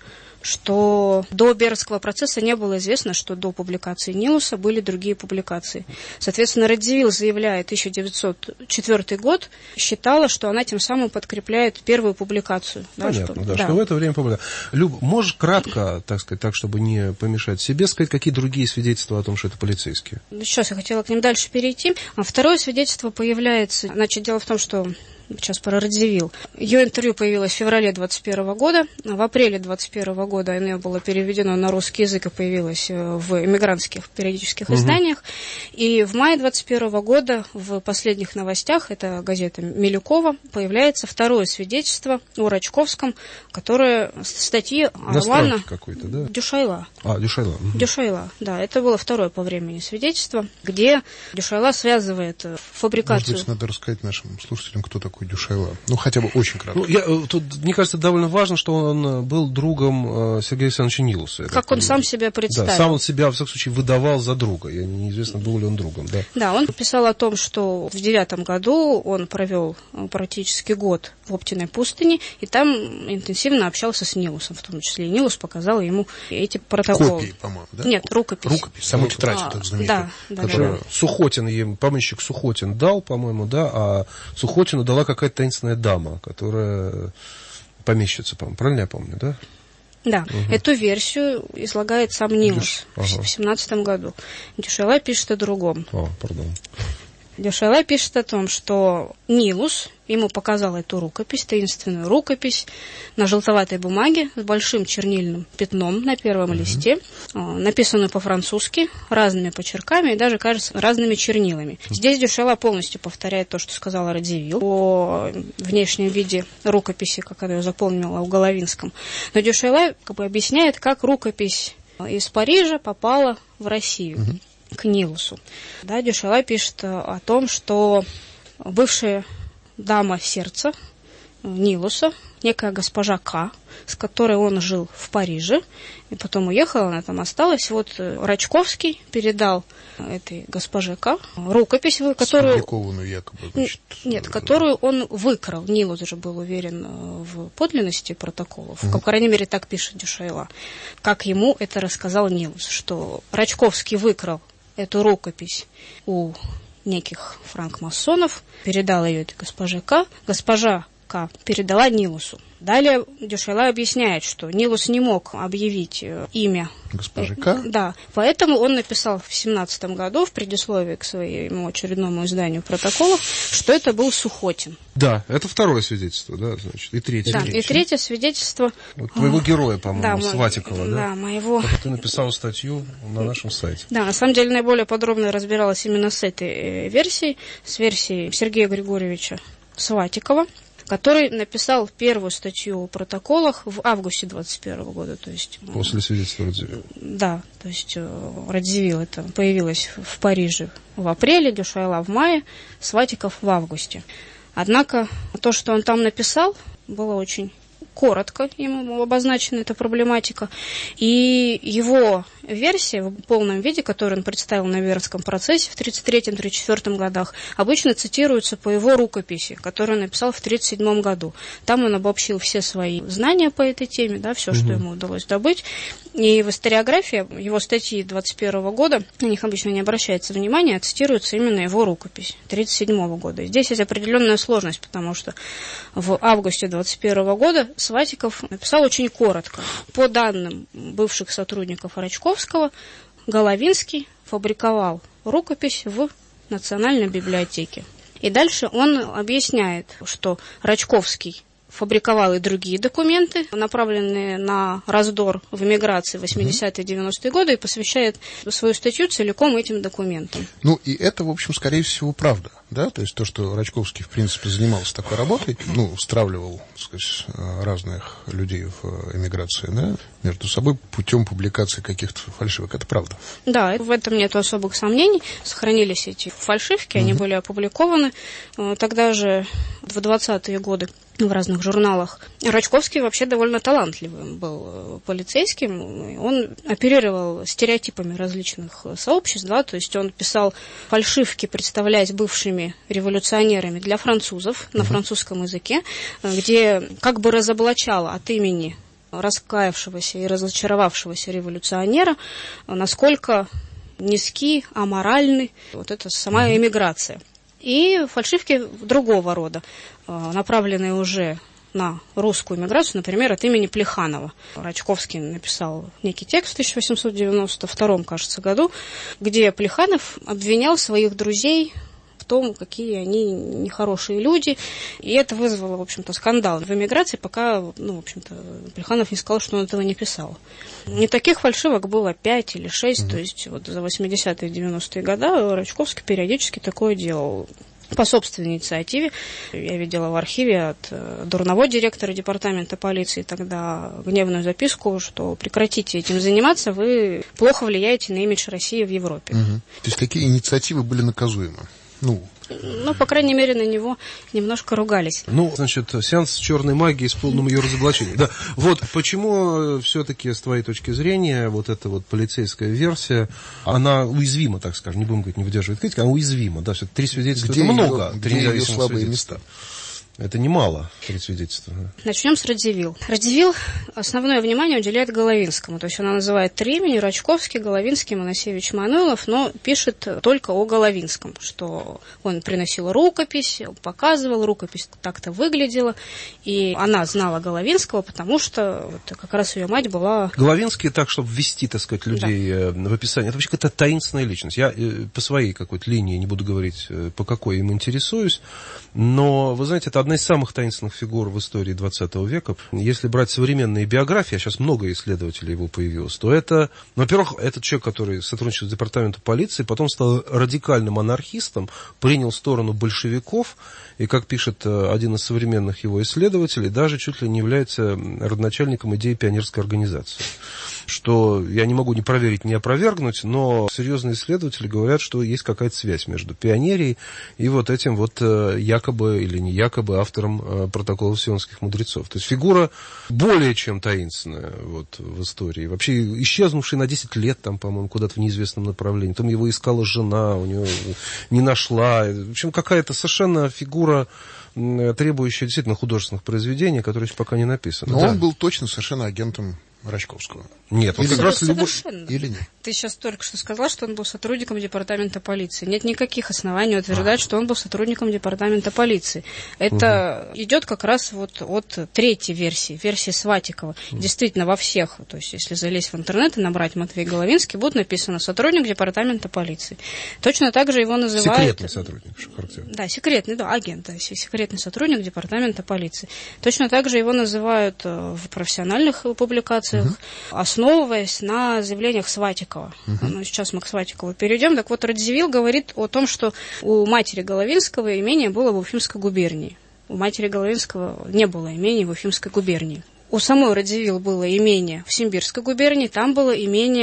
что до Бердского процесса не было известно, что до публикации Нилуса были другие публикации. Соответственно, Радзивилл, заявляя тысяча девятьсот четвёртый год, считала, что она тем самым подкрепляет первую публикацию. Понятно, да, что, да, да. что в это время публиковали. Люб, можешь кратко, так сказать, так, чтобы не помешать себе, сказать, какие другие свидетельства о том, что это полицейские? Сейчас я хотела к ним дальше перейти. А второе свидетельство появляется... Значит, дело в том, что... Сейчас про Радзивилл. Ее интервью появилось в феврале двадцать первого года. В апреле двадцать первого года оно было переведено на русский язык и появилось в эмигрантских периодических угу. изданиях. И в мае двадцать первого года в последних новостях, это газета Милюкова, появляется второе свидетельство о Рачковском, которое статьи Орлана какой-то, да? Дюшайла. А, Дюшайла. Угу. Дюшайла, да. Это было второе по времени свидетельство, где Дюшайла связывает фабрикацию... Может быть, надо рассказать нашим слушателям, кто такой Дюшайла. Ну, хотя бы очень кратко. Ну, я, тут, мне кажется, довольно важно, что он был другом Сергея Александровича Нилуса. Как он сам себя представил. Да, сам он себя, в всяком случае, выдавал за друга. Я, неизвестно, был ли он другом. Да. да, он писал о том, что в девятом году он провел практически год в Оптиной пустыне, и там интенсивно общался с Нилусом, в том числе. И Нилус показал ему эти протоколы. Копии, по-моему, да? Нет, рукопись. Рукопись, саму тетрадь, а, так знаменитую. Да, да, которую да. Сухотин, ему, помещик Сухотин дал, по-моему, да, а Сухотину дала какая-то таинственная дама, которая помещица, по-моему, правильно я помню, да? Да, угу. Эту версию излагает сам Нилус ага. в семнадцатом году. Дюшайла пишет о другом. О, пардон. Дюшайла пишет о том, что Нилус ему показал эту рукопись, таинственную рукопись на желтоватой бумаге с большим чернильным пятном на первом mm-hmm. листе, написанную по-французски, разными почерками и даже, кажется, разными чернилами. Mm-hmm. Здесь Дюшайла полностью повторяет то, что сказала Радзивилл о внешнем виде рукописи, как она ее запомнила у Головинском. Но Дюшайла как бы объясняет, как рукопись из Парижа попала в Россию. Mm-hmm. К Нилусу. Да, Дюшайла пишет о том, что бывшая дама сердца Нилуса, некая госпожа К, с которой он жил в Париже, и потом уехала, она там осталась. Вот Рачковский передал этой госпоже К рукопись, которую... Сфабрикованную якобы, значит... Нет, которую он выкрал. Нилус же был уверен в подлинности протоколов. Угу. По крайней мере, так пишет Дюшайла. Как ему это рассказал Нилус, что Рачковский выкрал эту рукопись у неких франкмасонов, передал ее этой госпоже К. Госпожа К. передала Нилусу. Далее Дюшайла объясняет, что Нилус не мог объявить имя госпожи К. Да, поэтому он написал в семнадцатом году в предисловии к своему очередному изданию протоколов, что это был Сухотин. Да, это второе свидетельство, да, значит, и третье. Да, и третье свидетельство... Вот твоего героя, по-моему, да, Сватикова, да? Да, моего... Это ты написал статью на нашем сайте. Да, на самом деле наиболее подробно разбиралась именно с этой версией, с версией Сергея Григорьевича Сватикова, который написал первую статью о протоколах в августе двадцать первого года. То есть, после свидетельства Радзивилл. Да, то есть Радзивилл это появилась в Париже в апреле, Дюшайла в мае, Сватиков в августе. Однако то, что он там написал, было очень коротко ему обозначена эта проблематика. И его версия в полном виде, которую он представил на Вернском процессе в тридцать третьем — тридцать четвёртом годах, обычно цитируется по его рукописи, которую он написал в тридцать седьмом году. Там он обобщил все свои знания по этой теме, да, все, угу. что ему удалось добыть. И в историографии его статьи двадцать первого года, на них обычно не обращается внимания, а цитируется именно его рукопись тридцать седьмого года. И здесь есть определенная сложность, потому что в августе двадцать первого года Сватиков написал очень коротко. По данным бывших сотрудников Рачковского, Головинский фабриковал рукопись в Национальной библиотеке. И дальше он объясняет, что Рачковский фабриковал и другие документы, направленные на раздор в эмиграции в восьмидесятые — девяностые годы, и посвящает свою статью целиком этим документам. Ну, и это, в общем, скорее всего, правда, да? То есть то, что Рачковский, в принципе, занимался такой работой, ну, стравливал, так сказать, разных людей в эмиграции, да, между собой путем публикации каких-то фальшивок, это правда? Да, в этом нет особых сомнений. Сохранились эти фальшивки, они угу. были опубликованы. Тогда же, в двадцатые годы, в разных журналах. Рачковский вообще довольно талантливым был полицейским. Он оперировал стереотипами различных сообществ, да, то есть он писал фальшивки, представляясь бывшими революционерами для французов на французском языке, где как бы разоблачал от имени раскаявшегося и разочаровавшегося революционера, насколько низки, аморальны вот эта сама эмиграция. И фальшивки другого рода, направленные уже на русскую эмиграцию, например, от имени Плеханова. Рачковский написал некий текст в тысяча восемьсот девяносто втором, кажется, году, где Плеханов обвинял своих друзей в том, какие они нехорошие люди. И это вызвало, в общем-то, скандал в эмиграции, пока, ну, в общем-то, Плеханов не сказал, что он этого не писал. И таких фальшивок было пять или шесть, mm-hmm. то есть вот за восьмидесятые — девяностые годы Рачковский периодически такое делал. По собственной инициативе. Я видела в архиве от дурного директора департамента полиции тогда гневную записку, что прекратите этим заниматься, вы плохо влияете на имидж России в Европе. Угу. То есть какие инициативы были наказуемы? Ну, Ну, по крайней мере, на него немножко ругались. Ну, значит, сеанс черной магии с полным ее разоблачением. Да, вот почему все-таки, с твоей точки зрения, вот эта вот полицейская версия, она уязвима, так скажем, не будем говорить, не выдерживает критики, она уязвима, да, все-таки три свидетельства, где это ее, много. Где три ее слабые места? Это немало, три свидетельства. Начнем с Радзивилл. Радзивилл основное внимание уделяет Головинскому. То есть она называет три имени: Рачковский, Головинский, Моносевич, Мануилов, но пишет только о Головинском, что он приносил рукопись, показывал, рукопись так-то выглядела, и она знала Головинского, потому что вот как раз ее мать была... Головинский, так, чтобы ввести, так сказать, людей да. в описание, это вообще какая-то таинственная личность. Я по своей какой-то линии, не буду говорить, по какой им интересуюсь, но, вы знаете, это одна из самых таинственных фигур в истории двадцатого века. Если брать современные биографии, а сейчас много исследователей его появилось, то это, ну, во-первых, этот человек, который сотрудничал с департаментом полиции, потом стал радикальным анархистом, принял сторону большевиков, и, как пишет один из современных его исследователей, даже чуть ли не является родоначальником идеи пионерской организации. Что я не могу ни проверить, ни опровергнуть, но серьезные исследователи говорят, что есть какая-то связь между пионерией и вот этим вот якобы или не якобы автором протоколов сионских мудрецов. То есть фигура более чем таинственная вот в истории. Вообще исчезнувший на десять лет там, по-моему, куда-то в неизвестном направлении. Там его искала жена, у него не нашла. В общем, какая-то совершенно фигура, требующая действительно художественных произведений, которые еще пока не написаны. Но да. он был точно совершенно агентом Рачковского. Нет, он или как раз любой... Или нет? Ты сейчас только что сказал, что он был сотрудником департамента полиции. Нет никаких оснований утверждать, а. что он был сотрудником департамента полиции. Это угу. идет как раз вот от третьей версии, версии Сватикова. Угу. Действительно, во всех, то есть если залезть в интернет и набрать Матвей Головинский, будет написано «сотрудник департамента полиции». Точно так же его называют... Секретный сотрудник, что характерно. Да, секретный, да, агент, да, секретный сотрудник департамента полиции. Точно так же его называют в профессиональных публикациях, угу. основываясь на заявлениях Сватикова. Uh-huh. Ну, сейчас мы к Сватикову перейдем. Так вот, Радзивилл говорит о том, что у матери Головинского имение было в Уфимской губернии. У матери Головинского не было имения в Уфимской губернии. У самой Радзивилл было имение в Симбирской губернии, там было имение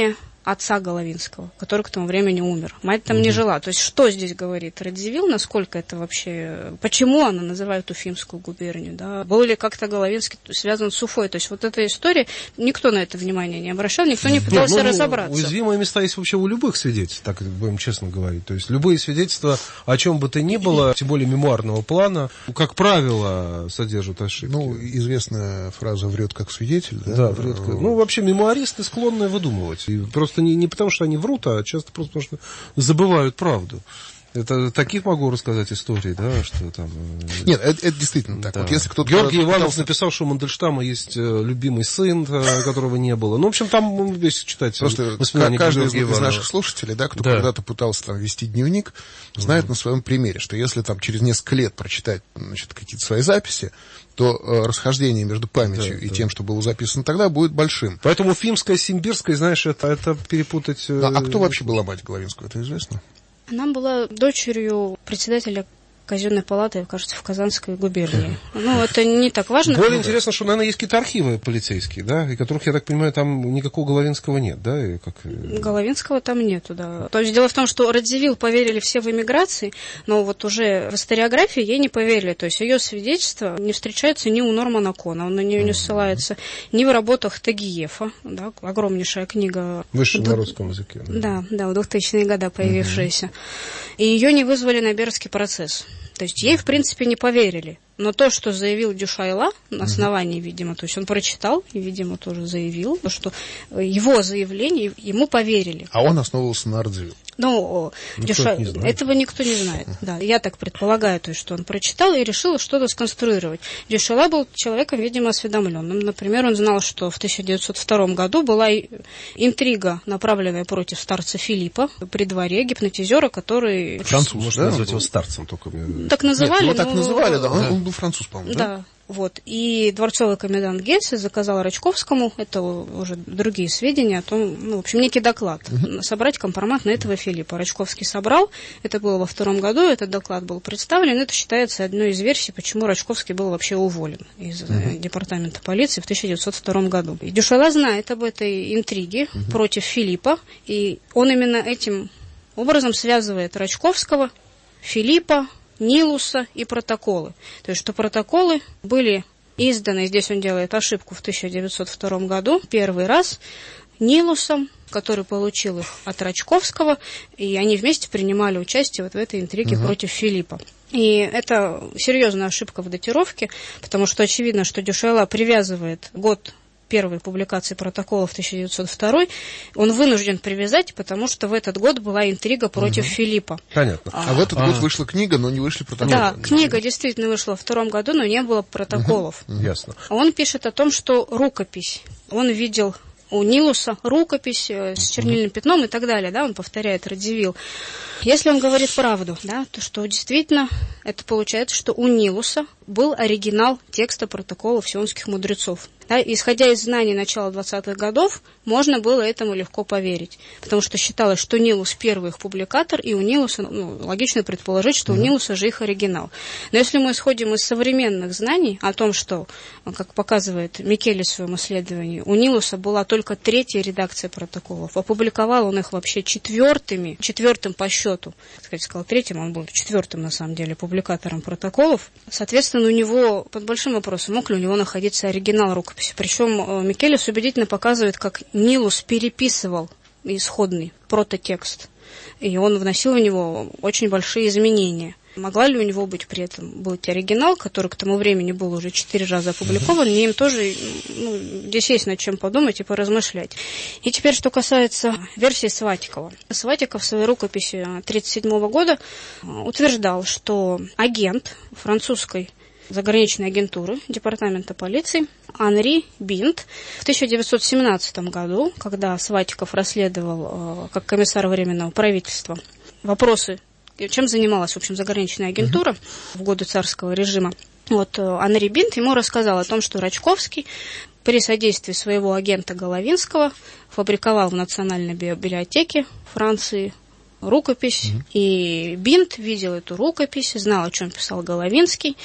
отца Головинского, который к тому времени умер. Мать там mm-hmm. не жила. То есть что здесь говорит Радзивилл, насколько это вообще... Почему она называет Уфимскую губернию? Да? Был ли как-то Головинский связан с Уфой? То есть вот эта история, никто на это внимание не обращал, никто не пытался Нет, ну, разобраться. Уязвимые места есть вообще у любых свидетельств, так будем честно говорить. То есть любые свидетельства о чем бы то ни было, тем более мемуарного плана, как правило, содержат ошибки. Ну, известная фраза «врет как свидетель». Да, да врет как... Ну, вообще мемуаристы склонны выдумывать. И просто не, не потому, что они врут, а часто просто потому, что забывают правду. Это таких могу рассказать истории, да, что там... Нет, это, это действительно так. Да. Вот если кто-то Георгий пытался... Иванов написал, что у Мандельштама есть любимый сын, которого не было. Ну, в общем, там, если читать просто каждый из, из наших слушателей, да, кто да. когда-то пытался там вести дневник, знает mm-hmm. на своем примере, что если там через несколько лет прочитать, значит, какие-то свои записи, то э, расхождение между памятью да, и да. тем, что было записано тогда, будет большим. Поэтому Уфимская, Симбирская, знаешь, это, это перепутать... Э... А, а кто вообще была мать Головинского, это известно? Она была дочерью председателя казенной палаты, кажется, в Казанской губернии. Ну, это не так важно. Более интересно, что, наверное, есть какие-то архивы полицейские, да, и которых, я так понимаю, там никакого Головинского нет, да? И как... Головинского там нету, да. То есть дело в том, что Радзивилл поверили все в эмиграции, но вот уже в историографии ей не поверили. То есть ее свидетельство не встречается ни у Нормана Кона, он на нее не ссылается, ни в работах Тагиефа, да, огромнейшая книга. Выше на русском языке. Да, да, в двухтысячные годы появившаяся. И ее не вызвали на Бердский процесс. То есть ей, в принципе, не поверили. Но то, что заявил Дюшайла, на основании, видимо, то есть он прочитал и, видимо, тоже заявил, что его заявление ему поверили. А он основывался на Радзивилл. Ну, Дюша... этого никто не знает. Uh-huh. Да, я так предполагаю, то есть, что он прочитал и решил что-то сконструировать. Дюшайла был человеком, видимо, осведомленным. Например, он знал, что в тысяча девятьсот втором году была интрига, направленная против старца Филиппа при дворе, гипнотизера, который... Француз, можно да? назвать его старцем только. Так называли. Нет, его но... так называли, да. Он, он был француз, по-моему, да? Да. Вот. И дворцовый комендант Гельсе заказал Рачковскому, это уже другие сведения о том, ну, в общем, некий доклад, uh-huh. собрать компромат на этого Филиппа. Рачковский собрал, это было во втором году, этот доклад был представлен, это считается одной из версий, почему Рачковский был вообще уволен из uh-huh. департамента полиции в тысяча девятьсот втором году. И Дюшайла знает об этой интриге uh-huh. против Филиппа, и он именно этим образом связывает Рачковского, Филиппа, Нилуса и протоколы. То есть, что протоколы были изданы, здесь он делает ошибку в тысяча девятьсот втором году, первый раз Нилусом, который получил их от Рачковского, и они вместе принимали участие вот в этой интриге uh-huh. против Филиппа. И это серьезная ошибка в датировке, потому что очевидно, что Дюшайла привязывает год первой публикации протоколов тысяча девятьсот второй, он вынужден привязать, потому что в этот год была интрига против угу. Филиппа. Понятно. А, а в этот а. год вышла книга, но не вышли протоколы. Да, книга действительно вышла во втором году, но не было протоколов. Угу. Ясно. Он пишет о том, что рукопись, он видел у Нилуса рукопись с чернильным пятном и так далее, да, он повторяет Радзивилл. Если он говорит правду, да, то что действительно это получается, что у Нилуса был оригинал текста протоколов сионских мудрецов. Да, исходя из знаний начала двадцатых годов, можно было этому легко поверить, потому что считалось, что Нилус первый их публикатор, и у Нилуса, ну, логично предположить, что mm-hmm. у Нилуса же их оригинал. Но если мы исходим из современных знаний о том, что, как показывает Микеле в своем исследовании, у Нилуса была только третья редакция протоколов, опубликовал он их вообще четвертыми, четвертым по счету, так сказал третьим, он был четвертым на самом деле публикатором протоколов. Соответственно, у него под большим вопросом, мог ли у него находиться оригинал рукописи. Причем Микелес убедительно показывает, как Нилус переписывал исходный прототекст, и он вносил в него очень большие изменения. Могла ли у него быть при этом быть оригинал, который к тому времени был уже четыре раза опубликован, и им тоже, ну, здесь есть над чем подумать и поразмышлять. И теперь, что касается версии Сватикова. Сватиков в своей рукописи тысяча девятьсот тридцать седьмого года утверждал, что агент французской заграничной агентуры департамента полиции Анри Бинт в тысяча девятьсот семнадцатом году, когда Сватиков расследовал э, как комиссар Временного правительства вопросы, чем занималась, в общем, заграничная агентура uh-huh. в годы царского режима, вот э, Анри Бинт ему рассказал о том, что Рачковский при содействии своего агента Головинского фабриковал в Национальной библиотеке Франции рукопись, mm-hmm. и Бинт видел эту рукопись, знал, о чем писал Головинский,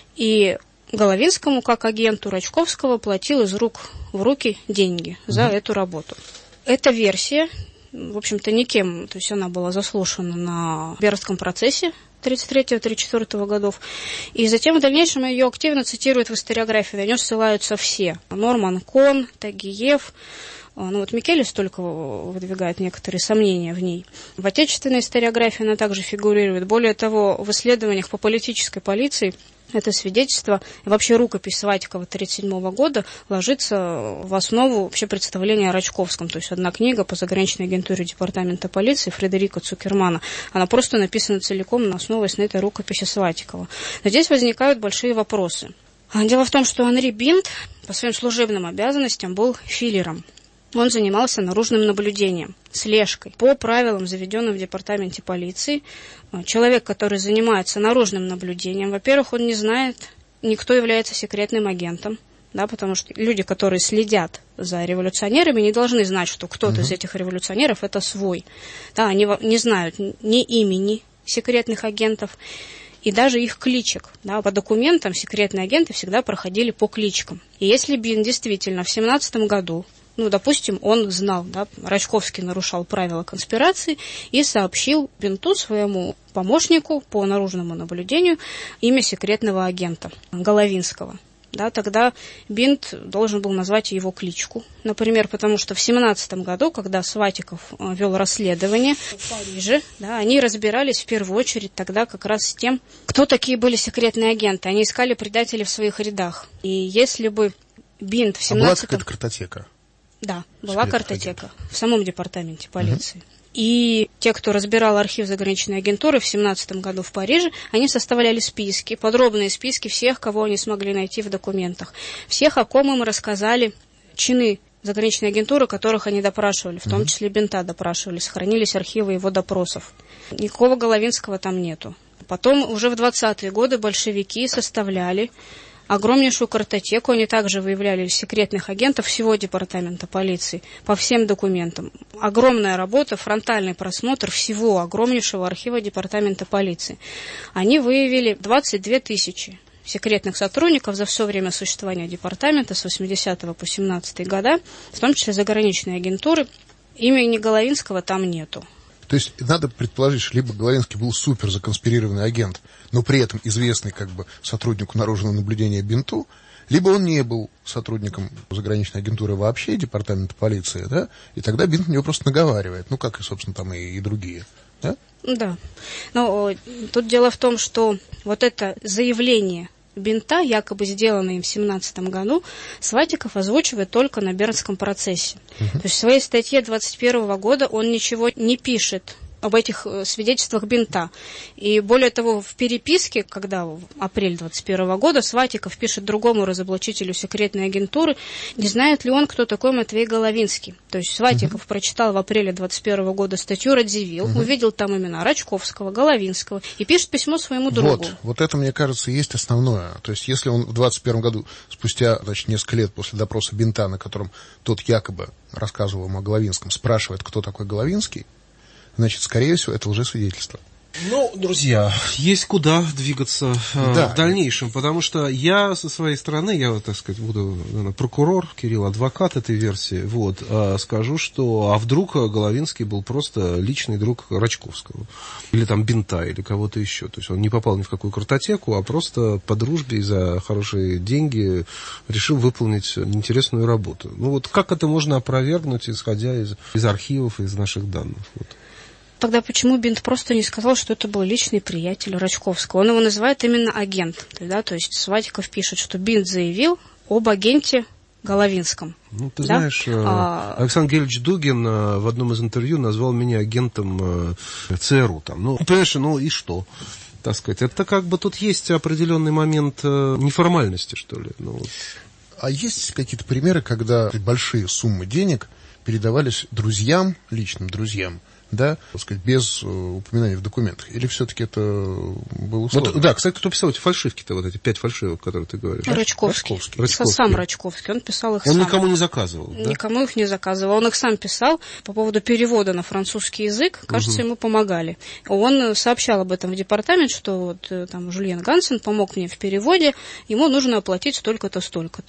и Головинскому, как агенту Рачковского, платил из рук в руки деньги mm-hmm. за эту работу. Эта версия в общем-то, никем. То есть она была заслушана на Бернском процессе тридцать третьего — тридцать четвёртого годов. И затем в дальнейшем ее активно цитируют в историографии. На нее ссылаются все. Норман Кон, Тагиев. Ну вот Микелис только выдвигает некоторые сомнения в ней. В отечественной историографии она также фигурирует. Более того, в исследованиях по политической полиции это свидетельство, вообще рукопись Сватикова тысяча девятьсот тридцать седьмого года ложится в основу вообще представления о Рачковском. То есть одна книга по заграничной агентуре департамента полиции Фредерика Цукермана. Она просто написана целиком, основываясь на этой рукописи Сватикова. Но здесь возникают большие вопросы. Дело в том, что Анри Бинт по своим служебным обязанностям был филлером. Он занимался наружным наблюдением, слежкой. По правилам, заведенным в департаменте полиции, человек, который занимается наружным наблюдением, во-первых, он не знает, никто является секретным агентом, да, потому что люди, которые следят за революционерами, не должны знать, что кто-то uh-huh. из этих революционеров это свой. Да, они не знают ни имени секретных агентов, и даже их кличек. Да, по документам секретные агенты всегда проходили по кличкам. И если Бин действительно в семнадцатом году, ну, допустим, он знал, да, Рачковский нарушал правила конспирации и сообщил Бинту, своему помощнику по наружному наблюдению, имя секретного агента Головинского. Да, тогда Бинт должен был назвать его кличку. Например, потому что в семнадцатом году, когда Сватиков вел расследование в Париже, да, они разбирались в первую очередь тогда как раз с тем, кто такие были секретные агенты. Они искали предателей в своих рядах. И если бы Бинт в семнадцатом... А была какая-то картотека? Да, была картотека в самом департаменте полиции. Угу. И те, кто разбирал архив заграничной агентуры в семнадцатом году в Париже, они составляли списки, подробные списки всех, кого они смогли найти в документах. Всех, о ком им рассказали чины заграничной агентуры, которых они допрашивали, в том числе Бинта допрашивали, сохранились архивы его допросов. Никакого Головинского там нету. Потом уже в двадцатые годы большевики составляли огромнейшую картотеку, они также выявляли секретных агентов всего департамента полиции по всем документам. Огромная работа, фронтальный просмотр всего огромнейшего архива департамента полиции. Они выявили двадцать две тысячи секретных сотрудников за все время существования департамента с восьмидесятого по семнадцатые года, в том числе заграничной агентуры. Имени Головинского там нету. То есть надо предположить, что либо Головинский был супер законспирированный агент, но при этом известный как бы сотруднику наружного наблюдения Бинту, либо он не был сотрудником заграничной агентуры вообще, департамента полиции, да, и тогда Бинт на него просто наговаривает, ну, как и, собственно, там и, и другие, да? Да. Но тут дело в том, что вот это заявление Бинта, якобы сделанное им в семнадцатом году, Сватиков озвучивает только на Бернском процессе. Uh-huh. То есть в своей статье двадцать первого года он ничего не пишет об этих свидетельствах Бинта. И более того, в переписке, когда в апреле двадцать первого года Сватиков пишет другому разоблачителю секретной агентуры, не знает ли он, кто такой Матвей Головинский. То есть Сватиков uh-huh. прочитал в апреле двадцать первого года статью Радзивилл, uh-huh. увидел там имена Рачковского, Головинского и пишет письмо своему другу. Вот, вот это, мне кажется, есть основное. То есть если он в двадцать первом году, спустя, значит, несколько лет после допроса Бинта, на котором тот якобы рассказывал ему о Головинском, спрашивает, кто такой Головинский, значит, скорее всего, это лжесвидетельство. Ну, друзья, есть куда двигаться да. в дальнейшем, потому что я со своей стороны, я, так сказать, буду наверное, прокурор, Кирилл, адвокат этой версии, вот, скажу, что, а вдруг Головинский был просто личный друг Рачковского, или там Бинта, или кого-то еще, то есть он не попал ни в какую картотеку, а просто по дружбе и за хорошие деньги решил выполнить интересную работу. Ну вот как это можно опровергнуть, исходя из, из архивов, из наших данных, вот. Тогда почему Бинт просто не сказал, что это был личный приятель Рачковского? Он его называет именно агент. Да? То есть Сватиков пишет, что Бинт заявил об агенте Головинском. Ну, ты да? знаешь, а... Александр Гельевич Дугин в одном из интервью назвал меня агентом ЦРУ. Там. Ну, понимаешь, ну и что? Так сказать, это как бы тут есть определенный момент неформальности, что ли. Ну, вот. А есть какие-то примеры, когда большие суммы денег передавались друзьям, личным друзьям, да, так сказать, без uh, упоминания в документах? Или все-таки это было условно? Вот, да, кстати, кто писал эти фальшивки-то, вот эти пять фальшивок, которые ты говоришь? Рачковский. Рачковский. Рачковский. Сам Рачковский, он писал их он сам. Он никому не заказывал, да? Никому их не заказывал, он их сам писал. По поводу перевода на французский язык, кажется, угу. ему помогали. Он сообщал об этом в департамент, что вот там Жюльен Гансен помог мне в переводе, ему нужно оплатить столько-то, столько-то.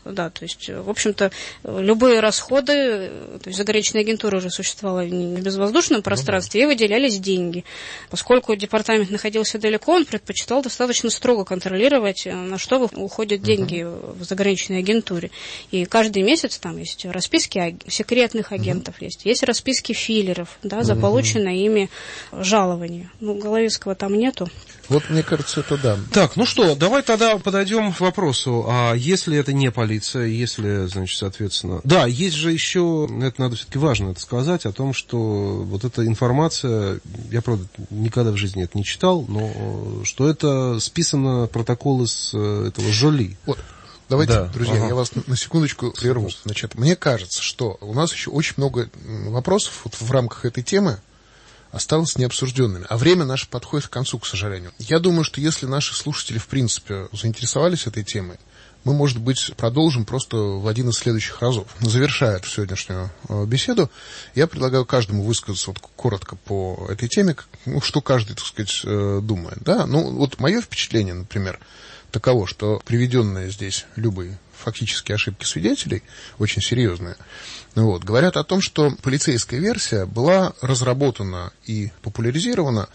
да, то есть, в общем-то, любые расходы, то есть заграничная агентура уже существовала в безвоздушном пространстве, и выделялись деньги. Поскольку департамент находился далеко, он предпочитал достаточно строго контролировать, на что уходят деньги uh-huh. в заграничной агентуре. И каждый месяц там есть расписки секретных агентов, uh-huh. есть, есть расписки филлеров, да, за uh-huh. полученное ими жалование. Ну, Головецкого там нету. Вот, мне кажется, это да. Так, ну что, давай тогда подойдем к вопросу. А если это не полиция, если, значит, соответственно... Да, есть же еще, это надо все-таки важно это сказать, о том, что вот эта информация, я, правда, никогда в жизни это не читал, но что это списано протоколы с этого Жоли. Вот. Давайте, да. друзья, ага. я вас на, на секундочку прерву. Значит, мне кажется, что у нас еще очень много вопросов вот в рамках этой темы осталось необсужденными. А время наше подходит к концу, к сожалению. Я думаю, что если наши слушатели, в принципе, заинтересовались этой темой, мы, может быть, продолжим просто в один из следующих разов. Завершая эту сегодняшнюю беседу, я предлагаю каждому высказаться вот коротко по этой теме, ну, что каждый, так сказать, думает. Да? Ну, вот мое впечатление, например, таково, что приведенные здесь любые фактические ошибки свидетелей, очень серьезные, вот, говорят о том, что полицейская версия была разработана и популяризирована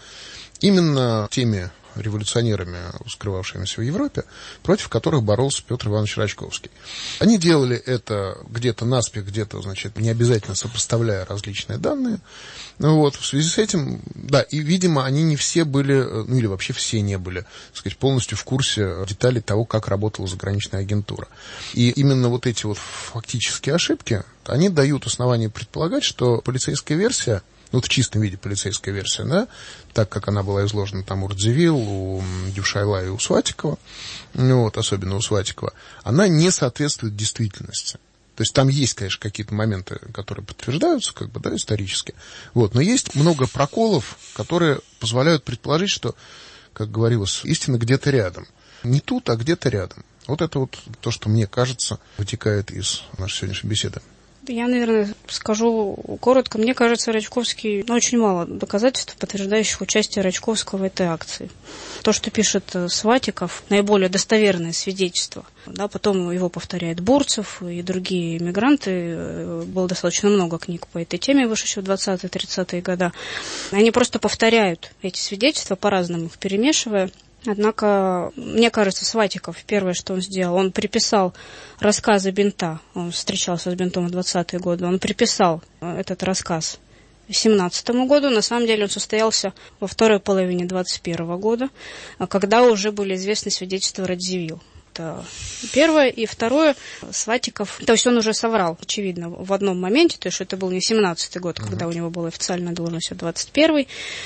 именно теми революционерами, скрывавшимися в Европе, против которых боролся Петр Иванович Рачковский. Они делали это где-то наспех, где-то, значит, не обязательно сопоставляя различные данные. Вот, в связи с этим, да, и, видимо, они не все были, ну, или вообще все не были, так сказать, полностью в курсе деталей того, как работала заграничная агентура. И именно вот эти вот фактические ошибки, они дают основание предполагать, что полицейская версия, вот в чистом виде полицейская версия, да, так как она была изложена там у Радзивилл, у Дюшайла и у Сватикова, ну, вот, особенно у Сватикова, она не соответствует действительности. То есть там есть, конечно, какие-то моменты, которые подтверждаются, как бы, да, исторически, вот, но есть много проколов, которые позволяют предположить, что, как говорилось, истина где-то рядом. Не тут, а где-то рядом. Вот это вот то, что мне кажется, вытекает из нашей сегодняшней беседы. Я, наверное, скажу коротко. Мне кажется, Рачковский, ну, очень мало доказательств, подтверждающих участие Рачковского в этой акции. То, что пишет Сватиков, наиболее достоверное свидетельство. Да, потом его повторяет Бурцев и другие эмигранты. Было достаточно много книг по этой теме, вышедших в двадцатые-тридцатые годы. Они просто повторяют эти свидетельства, по-разному их перемешивая. Однако, мне кажется, Сватиков, первое, что он сделал, он приписал рассказы Бинта, он встречался с Бинтом в двадцатые годы, он приписал этот рассказ семнадцатому году, на самом деле он состоялся во второй половине двадцать первого года, когда уже были известны свидетельства Радзивилл. Это первое. И второе, Сватиков, то есть он уже соврал, очевидно, в одном моменте, то есть что это был не семнадцатый год, когда у него была официальная должность, а двадцать первый.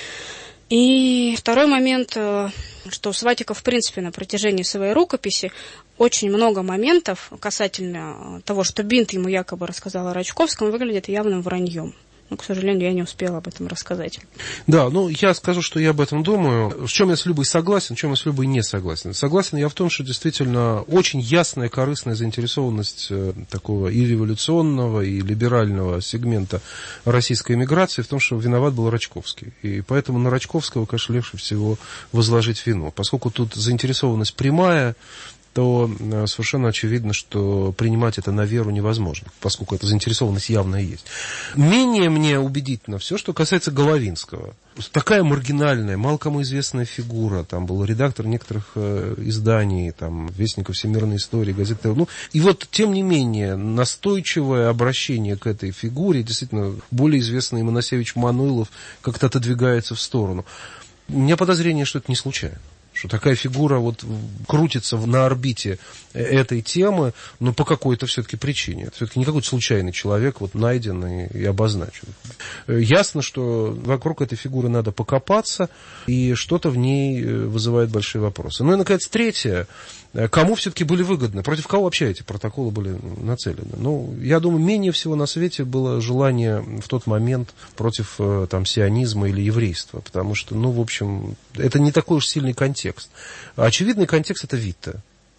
И второй момент, что Сватиков, в принципе, на протяжении своей рукописи очень много моментов касательно того, что Бинт ему якобы рассказал о Рачковском, выглядит явным враньем. Но, к сожалению, я не успела об этом рассказать. Да, ну, я скажу, что я об этом думаю. В чем я с Любой согласен, в чем я с Любой не согласен. Согласен я в том, что действительно очень ясная, корыстная заинтересованность такого и революционного, и либерального сегмента российской эмиграции в том, что виноват был Рачковский. И поэтому на Рачковского, конечно, легче всего возложить вину. Поскольку тут заинтересованность прямая, то совершенно очевидно, что принимать это на веру невозможно, поскольку эта заинтересованность явно есть. Менее мне убедительно все, что касается Головинского. Такая маргинальная, мало кому известная фигура, там был редактор некоторых э, изданий, там, Вестников всемирной истории, газеты. Ну, и вот, тем не менее, настойчивое обращение к этой фигуре, действительно, более известный Моносевич Мануилов как-то отодвигается в сторону. У меня подозрение, что это не случайно. Что такая фигура вот крутится на орбите этой темы, но по какой-то все-таки причине. Это все-таки не какой-то случайный человек вот найден и, и обозначен. Ясно, что вокруг этой фигуры надо покопаться, и что-то в ней вызывает большие вопросы. Ну и, наконец, третье. Кому все-таки были выгодны? Против кого вообще эти протоколы были нацелены? Ну, я думаю, менее всего на свете было желание в тот момент против там, сионизма или еврейства, потому что, ну, в общем, это не такой уж сильный контекст. Очевидный контекст – это Витте.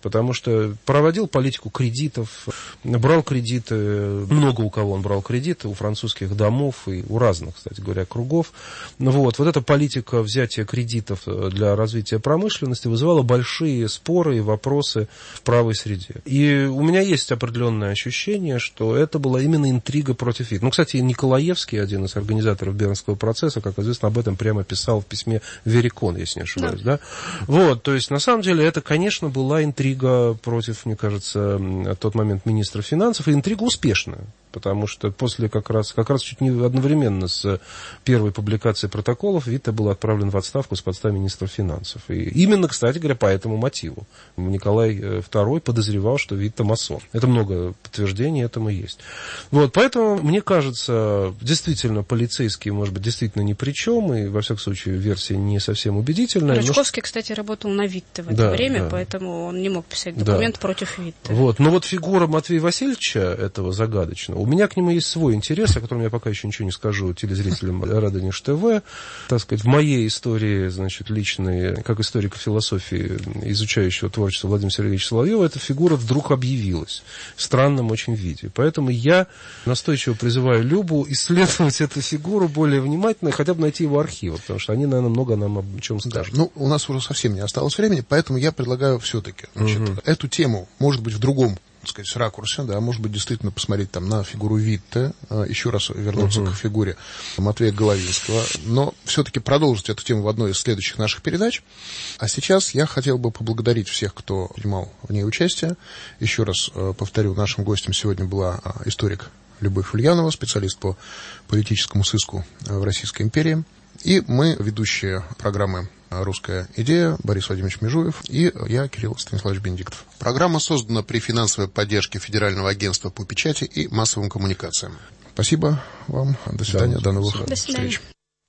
потому что проводил политику кредитов, брал кредиты, много у кого он брал кредиты, у французских домов и у разных, кстати говоря, кругов. Вот, вот эта политика взятия кредитов для развития промышленности вызывала большие споры и вопросы в правой среде. И у меня есть определенное ощущение, что это была именно интрига против ВИТ. Ну, кстати, Николаевский, один из организаторов Бернского процесса, как известно, об этом прямо писал в письме Верикон, если не ошибаюсь, да? Да? Вот, то есть, на самом деле, это, конечно, была интрига против, мне кажется, в тот момент министра финансов, и интрига успешная. Потому что после как раз, как раз чуть не одновременно с первой публикацией протоколов Витте был отправлен в отставку с поста министра финансов. И именно, кстати говоря, по этому мотиву. Николай второй подозревал, что Витте масон. Это много подтверждений этому есть. Вот, поэтому, мне кажется, действительно, полицейские, может быть, действительно ни при чем, и, во всяком случае, версия не совсем убедительная. Рачковский, но... кстати, работал на Витте в это да, время, да. поэтому он не мог писать документ да. против Витте. Вот, но вот фигура Матвея Васильевича, этого загадочного, у меня к нему есть свой интерес, о котором я пока еще ничего не скажу телезрителям Радонеж ТВ. Так сказать, в моей истории, значит, личной, как историка философии, изучающего творчество Владимира Сергеевича Соловьева, эта фигура вдруг объявилась в странном очень виде. Поэтому я настойчиво призываю Любу исследовать эту фигуру более внимательно и хотя бы найти его архивы, потому что они, наверное, много нам об чем скажут. Да, ну, у нас уже совсем не осталось времени, поэтому я предлагаю все-таки значит, угу. эту тему, может быть, в другом, так сказать, с ракурсе, да, может быть, действительно посмотреть там на фигуру Витте, еще раз вернуться uh-huh. к фигуре Матвея Головинского, но все-таки продолжить эту тему в одной из следующих наших передач. А сейчас я хотел бы поблагодарить всех, кто принимал в ней участие. Еще раз повторю, нашим гостем сегодня была историк Любовь Ульянова, специалист по политическому сыску в Российской империи. И мы, ведущие программы «Русская идея», Борис Владимирович Межуев и я, Кирилл Станиславович Бенедиктов. Программа создана при финансовой поддержке Федерального агентства по печати и массовым коммуникациям. Спасибо вам. До свидания. Да, до новых до свидания. встреч.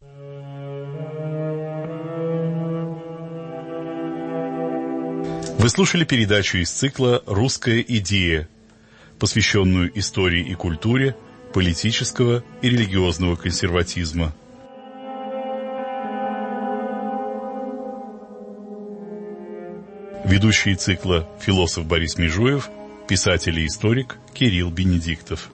Вы слушали передачу из цикла «Русская идея», посвященную истории и культуре политического и религиозного консерватизма. Ведущие цикла философ Борис Межуев, писатель и историк Кирилл Бенедиктов.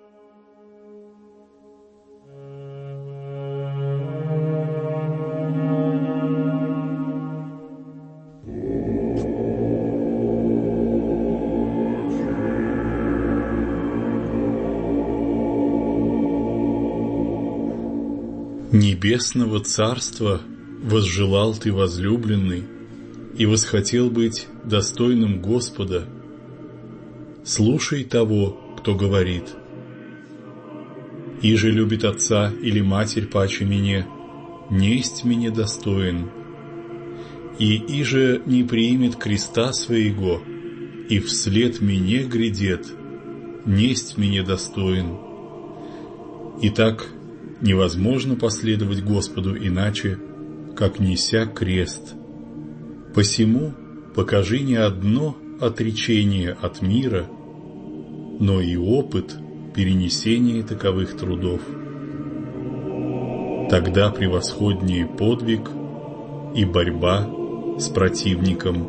Небесного царства возжелал ты, возлюбленный, и восхотел быть достойным Господа. Слушай того, кто говорит: «Иже любит отца или матерь паче мне, несть мне достоин, и иже не примет креста своего, и вслед мне грядет, несть мне достоин». Итак, невозможно последовать Господу иначе, как неся крест. Посему покажи не одно отречение от мира, но и опыт перенесения таковых трудов. Тогда превосходнее подвиг и борьба с противником.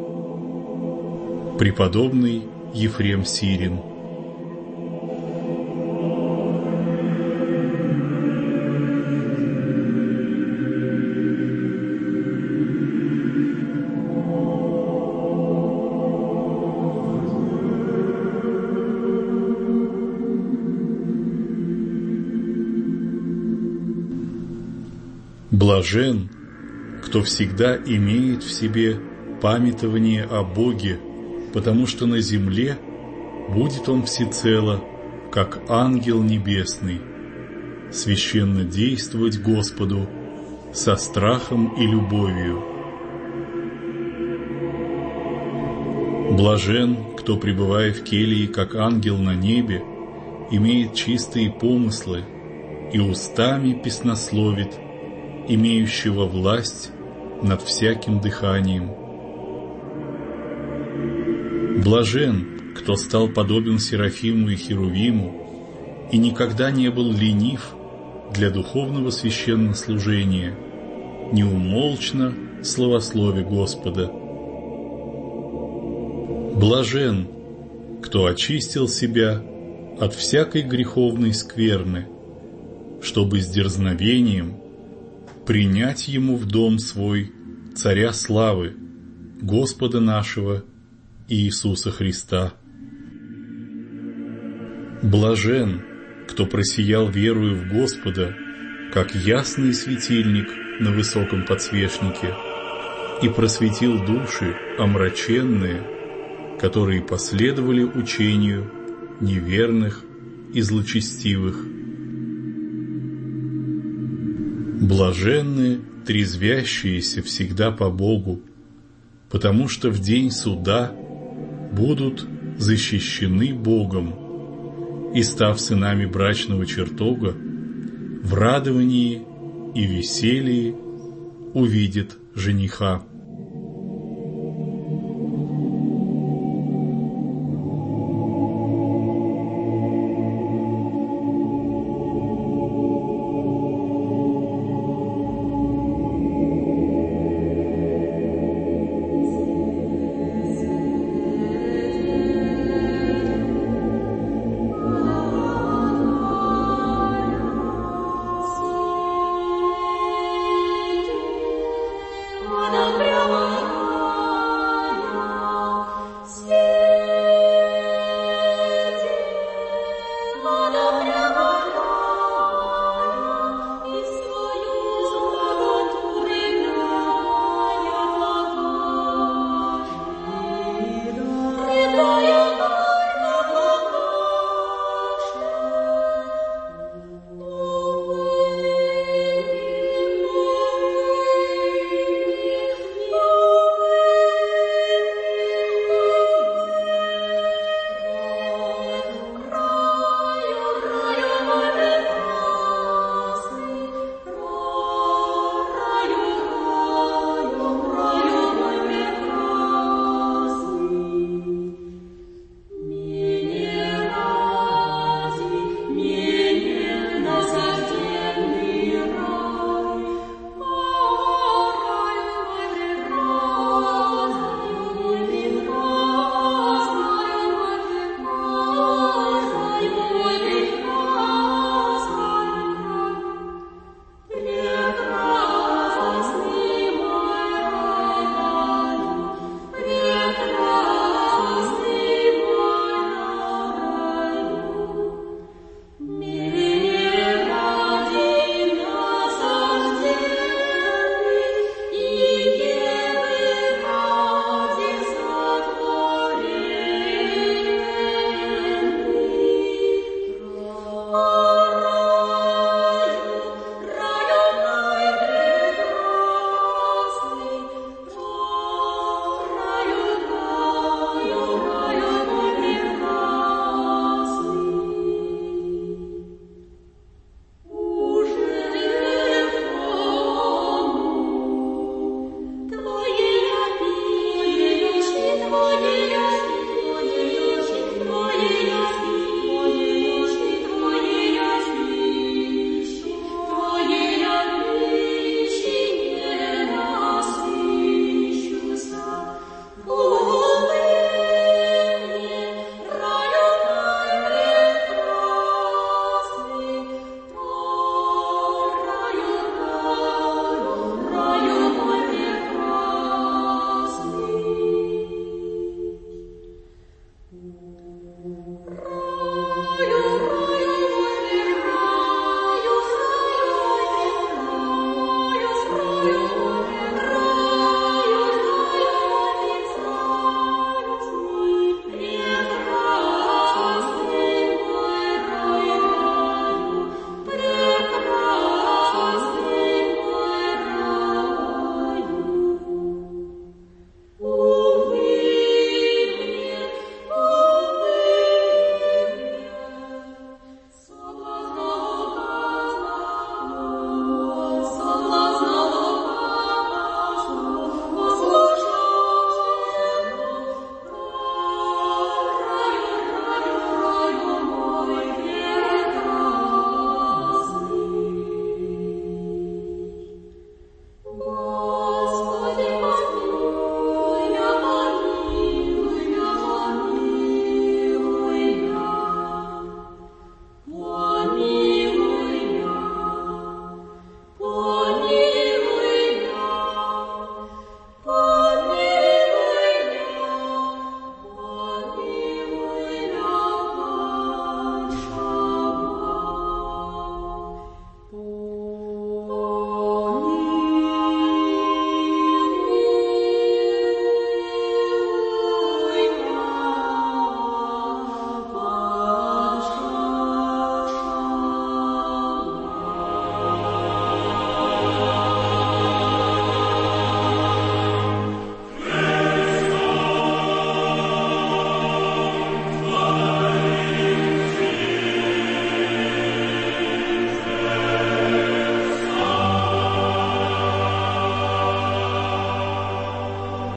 Преподобный Ефрем Сирин. Блажен, кто всегда имеет в себе памятование о Боге, потому что на земле будет он всецело, как ангел небесный, священно действовать Господу со страхом и любовью. Блажен, кто, пребывая в келии, как ангел на небе, имеет чистые помыслы и устами песнословит, имеющего власть над всяким дыханием. Блажен, кто стал подобен Серафиму и Херувиму и никогда не был ленив для духовного священнослужения, неумолчно славословя Господа. Блажен, кто очистил себя от всякой греховной скверны, чтобы с дерзновением принять ему в дом свой Царя славы, Господа нашего Иисуса Христа. Блажен, кто просиял верою в Господа, как ясный светильник на высоком подсвечнике, и просветил души омраченные, которые последовали учению неверных и злочестивых. Блаженны трезвящиеся всегда по Богу, потому что в день суда будут защищены Богом и, став сынами брачного чертога, в радовании и веселье увидят жениха.